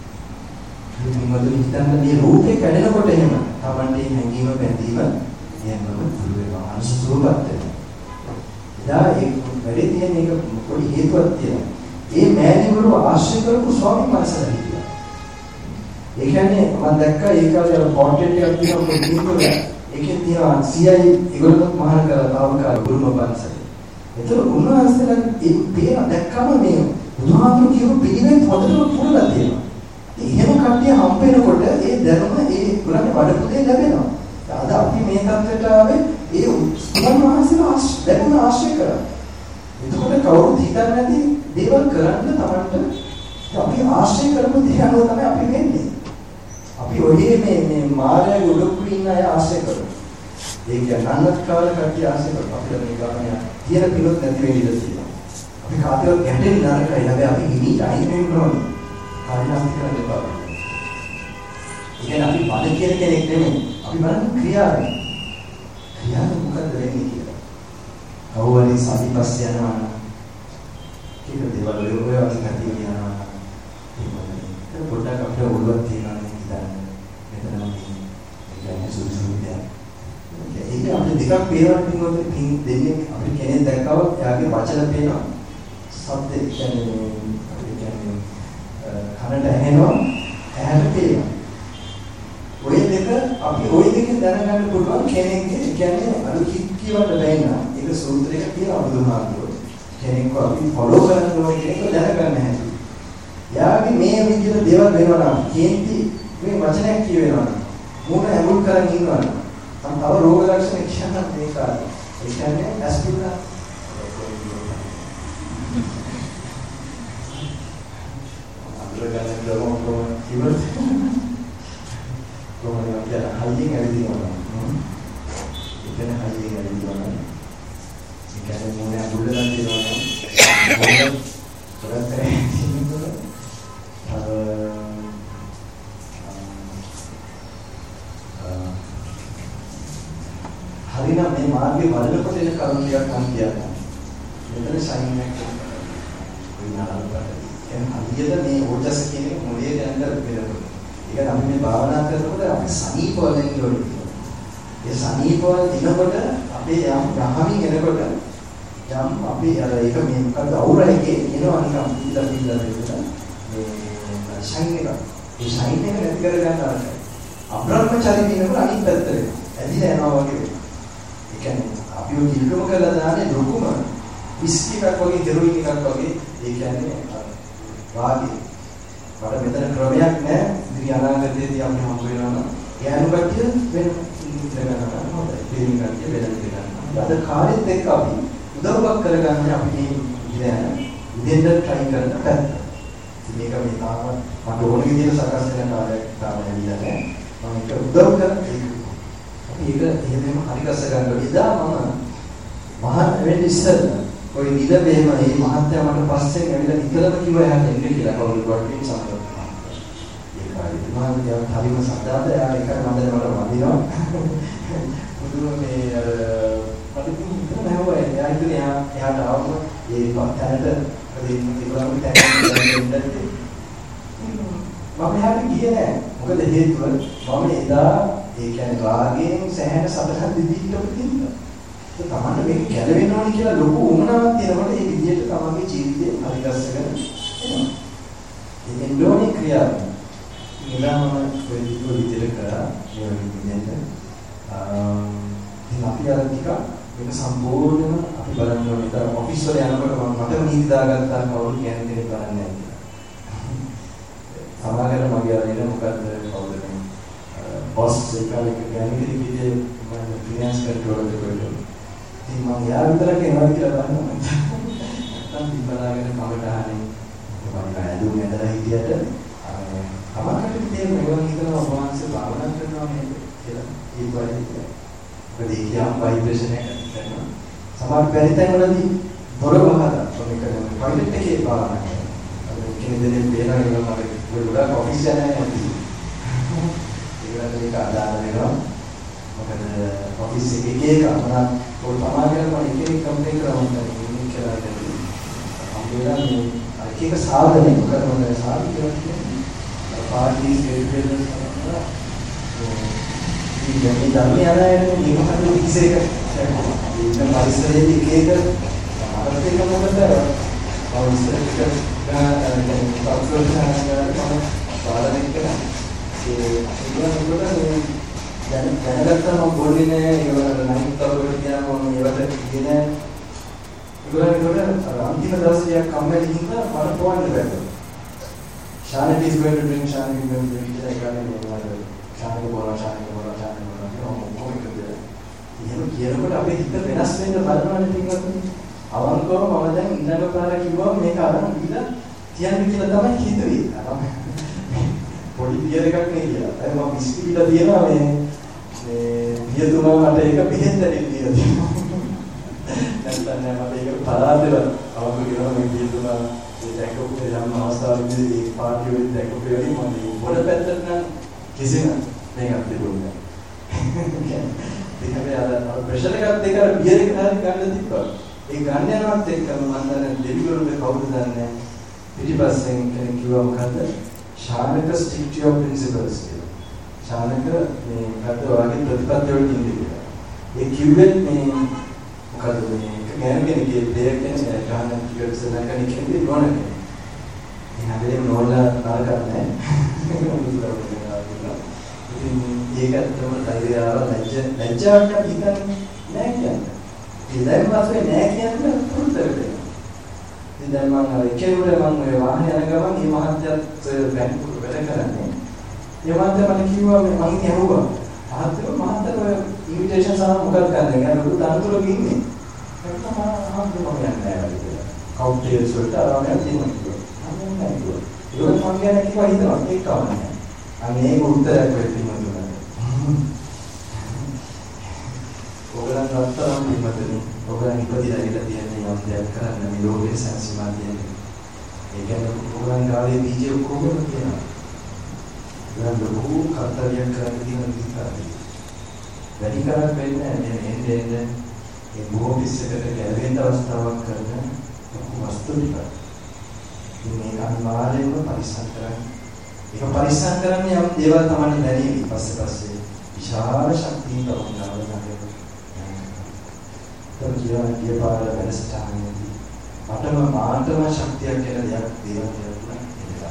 ඉතින් මොකද හිතන්න මේ රූපේ කැඩෙනකොට එහෙම Tamante හැංගීම බැඳීම එහෙමම පුරු වෙනවා. අනුසුරුපත් වෙනවා. එදා ඒ වැඩි තියෙන එක පොඩි හේතුවක් තියෙනවා. ඒ මෑණිවරු ආශ්‍රය කරපු ස්වාමීන් වහන්සේලා හිටියා. ඒ කියන්නේ මම දැක්කා ඒ කාලේ අර පොට්‍රේට් එකක් තියෙනවා ඒකේ තියෙනවා සීඅයි ඒගොල්ලෝ මහාන කරලා තාවකාලික ගුරුම පන්සලේ. ඒතර උන්වහන්සේලා ඒ පේන දැක්කම මේ බුදුහාමුදුරු කියපු පිළිවෙත් හොඳටම පුරලා තියෙනවා. එහෙම කට්ටිය හම්බ වෙනකොට ඒ දැනුම ඒ පුරන්නේ වඩපුතේ ලැබෙනවා. අද අපි මේ තත්ත්වයට ආවේ ඒ උන්වහන්සේලා දැනුම ආශ්‍රය කරා. එතකොට කවුරුත් හිතන්නේ නැති දේවල් කරන්න Tamanට අපි ආශ්‍රය කරපු දේ අනුව තමයි අපි වෙන්නේ. අපි ඔහේ මේ මේ මායාවේ උඩුකුරු ඉන්න අය ආශ්‍රය කරනවා. ඒ කියන්නේ අන්නත් කාල කට්ටිය ආශ්‍රය කරනවා. අපිට මේ ගාමනේ තියෙන පිළොත් නැති වෙන්න ඉඩ තියෙනවා. අපි කාටවත් ගැටෙන්නේ නරකයි. හැබැයි අපි හිමීට අයින් වෙන්න ඕනේ. කාර්යනාස්ති කරන්න එපා. ඉතින් අපි බල කියන කෙනෙක් නෙමෙයි. අපි බලන්නේ ක්‍රියාවෙන්. ක්‍රියාව මොකද වෙන්නේ කියලා. කවුරුහරි සාපිපස්ස යනවා නම් ඒක දේවල් වල ඔය වගේ කතිය යනවා. ඒක පොඩ්ඩක් අපිට ඔළුවක් තියනවා නේද හිතන්න. මෙතන මේ කියන්නේ සුදුසු දෙයක්. ඒක අපිට දෙකක් පේනවා කිව්වොත් පින් දෙන්නේ අපි කෙනෙක් දැක්කම එයාගේ වචන පේනවා. ශබ්ද කියන්නේ අපි කියන්නේ කනට ඇහෙනවා ඇහැට පේනවා. ඔය දෙක අපි ඔය දෙකෙන් දැනගන්න පුළුවන් කෙනෙක්ගේ කියන්නේ අර කිත් කියවට බැහැ. ඒක සූත්‍රයක තියෙනවා බුදුහාමුදුරුවෝ. කෙනෙක්ව අපි ෆලෝ කරන්න ඕනේ කෙනෙක්ව දැනගන්න හැටි. යාගේ මේ විදිහට දේවල් වෙනවා නම් කේන්ති මේ වචනයක් කියවෙනවා නම් මොන ඇමුල් කරන් ඉන්නවා නම් තව රෝග ලක්ෂණ කියන මේක ඒ කියන්නේ ඇස්පිරින් අදගන්න ගමන් කොහොම ඉවරද කොහොමද අපි හයියෙන් ඇවිදිනවා ඒ කියන්නේ හයියෙන් ඇවිදිනවා ඒ කියන්නේ මොන ඇමුල් කරන් තියෙනවා නම් කරතරේ හරිනම් මේ මාර්ගයේ වඩනකොට එන කරුණු ටිකක් මම කියන්නම්. මෙතන ශයින් එකක් වෙනවා. එන් හරියට මේ ඕජස් කියන එක මොලේ දැනට වෙනවා. ඒක අපි මේ භාවනා කරනකොට අපි සනීපවල ඉන්නවා. ඒ සනීපවල දිනකොට අපේ යම් ගහමින් එනකොට යම් අපි අර ඒක මේ මොකද අවුරයිකේ එනවා නිකන් පිටලා පිටලා වෙනවා. මේ ශයින් එක. ඒ ශයින් එක නැති කර ගන්න අවශ්‍යයි. අබ්‍රහ්මචාරී දිනවල අනිත් පැත්තට වෙනවා. ඇදිලා යනවා වගේ වෙනවා. ඒ කියන්නේ අපි ඔය කිල්කම කරලා දාන්නේ ලොකුම විස්කි එකක් වගේ හෙරොයින් එකක් වගේ ඒ කියන්නේ වාගේ වඩ මෙතන ක්‍රමයක් නැහැ ඉතින් අනාගතයේදී අපි හම්බ වෙනවා ඒ අනුකම්පිය වෙන ඉඳලා හොඳයි ට්‍රේනින් කටිය වෙන දෙයක් අද කාලෙත් එක්ක අපි උදව්වක් කරගන්න අපි මේ ඉඳන් ඉඳන් try කරන පැත්ත මේක මේ තාම මට ඕන විදිහට සකස් වෙන කාලයක් තාම ඇවිල්ලා නැහැ මම ඒක උදව් කරලා ඒක එහෙමම හරි ගස්ස ගන්න ඉදා මම මහා වෙන්න ඉස්සෙල්ලා ඔය නිලමේම මේ මහත්ය මට පස්සේ ඇවිල්ලා ඉතලම කිව්වා එයාට එන්න කියලා කවුරුත් වටේ සම්බන්ධ වුණා. ඒක හරි මහත්ය හරිම සදාත එයා එක මන්දේ මට වදිනවා. මුදුම මේ අර මට කිව්වා නෑ එයා ඉතින් එයා එයාට ආවම ඒ පත්තනට කලින් ඉබලම තැන්න මම එයාට ගියේ නෑ. මොකද හේතුව මම එදා ඒ කියන්නේ රාගයෙන් සෑහෙන සබහන් දිදිට තියෙනවා. ඒ තමයි මේක ගැලවෙන්න ඕනේ කියලා ලොකු උමනාවක් තියෙනකොට ඒ විදිහට තමන්ගේ ජීවිතේ හරිගස්සගෙන එනවා. මේ ලෝණි ක්‍රියාව. ඉලාම ඔය විදිහට කරා මේ විදිහට අ අපි අර ටික මේක සම්පූර්ණයෙන්ම අපි බලන්න ඕනේ. ඒතර ඔෆිස් වල යනකොට මම මට නීති දාගත්තා කවුරු කියන්නේ දෙයක් බලන්නේ නැහැ කියලා. සමහර මගේ අර එන මොකද්ද කවුද මේ බොස් එකල ගෑනිලි විදිහේ මම ෆිනෑන්ස් කන්ට්‍රෝලර් කෙනෙක්. ඉතින් මම යා විතරක් එනවා කියලා බලනවා. නැත්තම් තිබ්බලාගෙන කමටහනේ මම ඇදුම් ඇදලා හිටියට අමාරුට මේ මෙවන් හිතනවා වහන්සේ භාවනා කරනවා නේද කියලා ඒ වගේ. මොකද ඒ කියම් ভাইබ්‍රේෂන් එකක් කරනවා. සමහර පරිතයන් වලදී දොර වහලා මොකද කරන්නේ ටොයිලට් එකේ භාවනා කරනවා. අද කෙනෙක් දෙන්නේ වෙනවා මම ගොඩක් ඔෆිස් යනවා නැති. ඒකට මේක අදාළ වෙනවා. මොකද ඔෆිස් එකේ එක අපරාධ පොල් සමාජයට මම එක එක කම්ප්ලේන්ට් කරනවා කියන්නේ කියලා හිතන්නේ. අපේලා මේ එක එක සාධනෙ මොකද මොකද සාධන කියන්නේ පාර්ටීස් ගෙට්ටුගෙදර්ස් කරනවා. ඒ මේ ධර්මය ආදායනේ මේ මොකද කිසියක ඒක පරිසරයේ එක එක අපිට ඒක මොකද පරිසරයක ගන්න සාස්ත්‍රීය සංස්කාරය පාලනය කරනවා. ඒ ඒකවල දැන් දැනගත්තා මම පොඩිනේ ඒවල නයින්ත් අවුරුද්දේ ගියාම මම ඒවට කියන ඒගොල්ලන්ට අන්තිම දවසේ කම්මැලි හින්දා මට පොවන්න බැහැ. Shanik is going to drink, Shanik is going to drink. I got it. Shanik bola, Shanik bola, Shanik bola. You know, කොහොමද කියලා. එහෙම කියනකොට අපේ හිත වෙනස් වෙන්න බලනවනේ ටිකක්. අවංකව මම දැන් ඊළඟ පාර කිව්වා මේක අරන් දීලා තියන්න කියලා තමයි හිතුවේ. පොඩි බියර් එකක් නේ කියලා. දැන් මම විස්කි දීලා තියෙනවා මේ මේ බියතුමා මට ඒක බෙහෙත් දෙන්න දීලා තියෙනවා. නැත්නම් මම ඒක පලාතේ අවංක කියලා මේ බියතුමා ඒ දැකපු යම් අවස්ථාවකදී ඒ පාර්ටි වල දැකපු වෙලෙ මම පොඩ පැත්තට නම් කිසිම මේකක් තිබුණේ නැහැ. ඒක හැබැයි අර ප්‍රෙෂර් එකක් දෙක අර බියර් එක හරි ගන්න තිබ්බා. ඒ ගන්න යනවත් එක්කම මම දැන් ඩෙලිවරුද කවුද දන්නේ පිටිපස්සෙන් කෙනෙක් කිව්වා මොකද්ද Shanaka stick to your principles කියලා. ශානක මේ මොකද්ද ඔයාගේ ප්‍රතිපත්ති වලට ඉන්නේ. ඒ කිව්වේ මේ මොකද්ද මේ ගැනගෙනගේ දෙයක් කියන්නේ ගන්න කිව්වොත් සනකන කියන්නේ නෝනනේ. ඒ හැබැයි නෝලා නාරකන්නේ. ඉතින් ඒකත් තමයි ධෛර්යව ලැජ්ජ ලැජ්ජාවට හිතන්නේ නෑ කියන්නේ. ඒ දැන් වාසේ නෑ කියන්නේ පුරුතර වෙනවා. ඉතින් දැන් මම අර කෙරුවේ මම ඔය වාහනේ යන ගමන් මේ මහත්යත් බැංකුවක වැඩ කරන්නේ. ඒ මහත්ය මට කිව්වා මම ඇහුවා. මහත්ය මහත්ය ඔය ඉන්විටේෂන් සාම මොකක්ද ගන්න? يعني උඩ තනතුරක ඉන්නේ. ඒක තමයි මම යන්නේ නැහැ කියලා. කවුන්ටර්ස් වලට ආරම්භයක් තියෙනවා කියලා. අනේ නැහැ කිව්වා. ඒක මම කියන්නේ කිව්වා හිතනවා ඒක කවන්නේ. අනේ ඒක උත්තරයක් වෙන්න තිබුණා. ඔයගලන් අත්තරම් ඉපදෙන්නේ. ඔයගලන් ඉපදිලා ඉඳලා තියෙන්නේ යම් දෙයක් කරන්න මේ ලෝකේ සංසිමා තියෙන්නේ. ඒ කියන්නේ ඔයගලන් ගාවේ බීජය කොහොමද කියනවා. ඔයගලන් ලොකු කර්තව්‍යයක් කරන්න තියෙන විදිහට. වැඩි කරක් වෙන්නේ නැහැ. එන්නේ එන්නේ ඒ බොහෝපිස් එකට ගැලවෙන්න අවස්ථාවක් කරන වස්තු ටික. මේ අනිවාර්යයෙන්ම පරිස්සම් කරන්න. ඒක පරිස්සම් කරන්නේ යම් දේවල් තමයි දැනෙන්නේ පස්සේ පස්සේ විශාල ශක්තියක් වුණා නේද? තව කියන කී පාර වෙනස්තාවනේදී මටම මාතම ශක්තියක් කියන දෙයක් දේවල් කියලා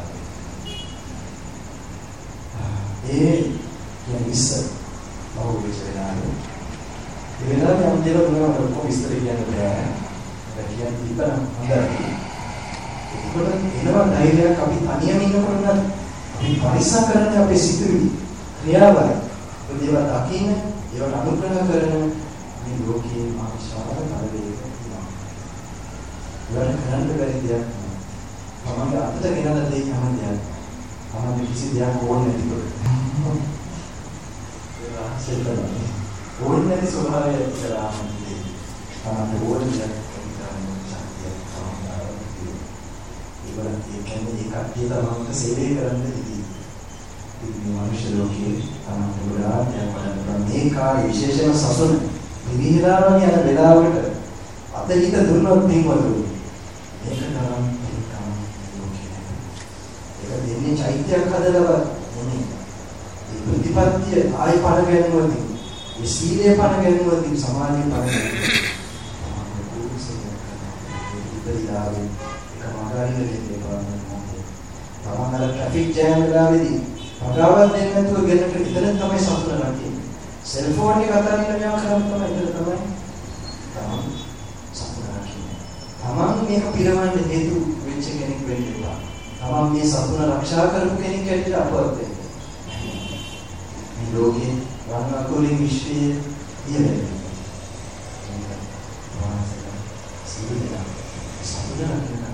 ඒ කියන්නේ ඉස්සර බහුව විචාරණය ඒ වෙලාවේ යම් දේවල් මොනවද කොහොම ඉස්සර කියන්නේ බෑ. ඒ කියන්නේ ඉතන හොඳයි. ඒකට එනවා ධෛර්යයක් අපි තනියම ඉන්නකොට නම් අපි පරිස්සම් කරන්නේ අපේ සිතුවිලි ක්‍රියාවයි. ඒ දේවල් දකින්න ඒවට අනුග්‍රහ කරන මේ ලෝකයේ මානසිකාර පරිවේක තියෙනවා. ඒවට කරන්න බැරි දෙයක් නෑ. තමන්ගේ අතට ගෙනලා දෙයි හැම දෙයක්. තමන්ගේ කිසි දෙයක් ඕනේ නැතිකොට. ඒක ආසෙල්ලන්නේ. ඕනේ නැති ස්වභාවය කියලා ආන්නේ. තමන්ගේ ඕනේ දෙයක් කරන්න ශක්තිය තමයි. ඒවල ඒ කියන්නේ ඒ කට්ටිය තමන්ට සේවය කරන්න ඉදී. ඉතින් මනුෂ්‍ය ලෝකයේ තමන්ට ගොඩාක් දෙයක් වඩන්න මේ කාර්ය විශේෂම සසුන විවිධාවන යන වෙලාවකට අතහිත දුන්නොත් පින්වතුනි මේක තරම් පින්කම් ලෝකේ ඒක දෙන්නේ චෛත්‍යයක් හදලා නෙමෙයි ඒ ප්‍රතිපත්තිය ආයි පණ ගැනීමදී ඒ සීලය පණ ගැනීමදී සමාධිය පණ ගැනීමදී ඉතිරිලාවේ ඒක මාර්ගයෙන් දෙන්නේ බලන්න තමන්ගේ ට්‍රැෆික් ජෑම් වෙලාවේදී පගාවක් දෙන්න නැතුව ගෙනට ඉතන තමයි සතුට නැති. සෙල්ෆෝන් එක අතරින් යනවා කරන් තමයි ඉතන තමයි. තමයි සතුට නැති. තමන් මේක පිරවන්න හේතු වෙච්ච කෙනෙක් වෙන්න එපා. තමන් මේ සතුන ආරක්ෂා කරපු කෙනෙක් ඇටියට අපවත් වෙන්න. මේ ලෝකේ වර්ණකුලින් විශ්වයේ ඉන්නේ. සුදුදා සුදුදා කියනවා.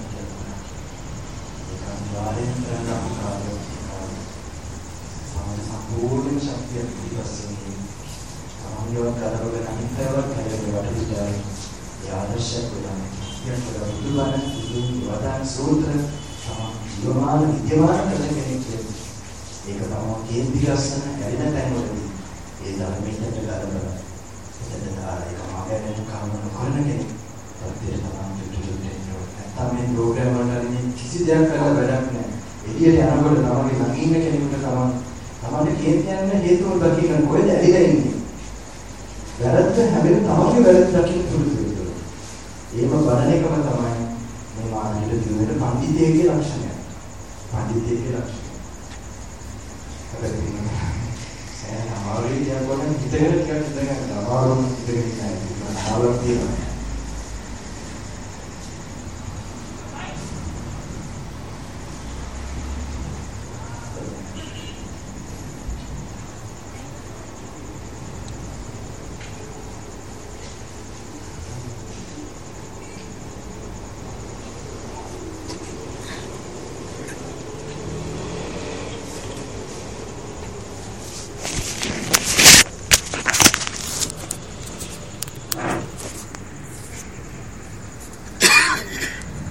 ඒකම වාරෙන් කරන ආකාරය. සමාන සම්පූර්ණ ශක්තිය පිටවස්සේ. සමානියව කරවගෙන අනිත්‍යවත් හැදෙන්න වටිනා ආදර්ශයක් වෙනවා. යන්තර බුදුබණ බුදුන් වදාන සූත්‍ර ජීවමාන විද්‍යමාන කරන කෙනෙක් කියන්නේ. ඒක තමයි කේන්ති ලස්සන ඇලෙන තැන්වලදී ඒ ධර්මයට කරදර. එතන ආරේ කමාගෙන කාම කරන කෙනෙක්. ප්‍රතිදේ තමයි දුදුදෙන්නේ. නැත්නම් මේ ප්‍රෝග්‍රෑම් වලදී කිසි දෙයක් කරලා වැඩක් නැහැ. එළියට යනකොට තමයි ළඟ ඉන්න කෙනෙකුට තමයි තමයි කේන්ති යන හේතුව දකින්න කොහෙද ඇලිලා ඉන්නේ. වැරද්ද හැබැයි තමයි වැරද්ද දකින්න පුරුදු වෙන්න. ඒව බලන එකම තමයි මේ මානසික දියුණුවේ පඬිතේගේ ලක්ෂණය. පඬිතේගේ ලක්ෂණය. හැබැයි සෑහෙන අමාරුයි කියනකොට හිතගෙන ටිකක් හිතගන්න අමාරුම හිතගෙන නැහැ. ආවර්තිය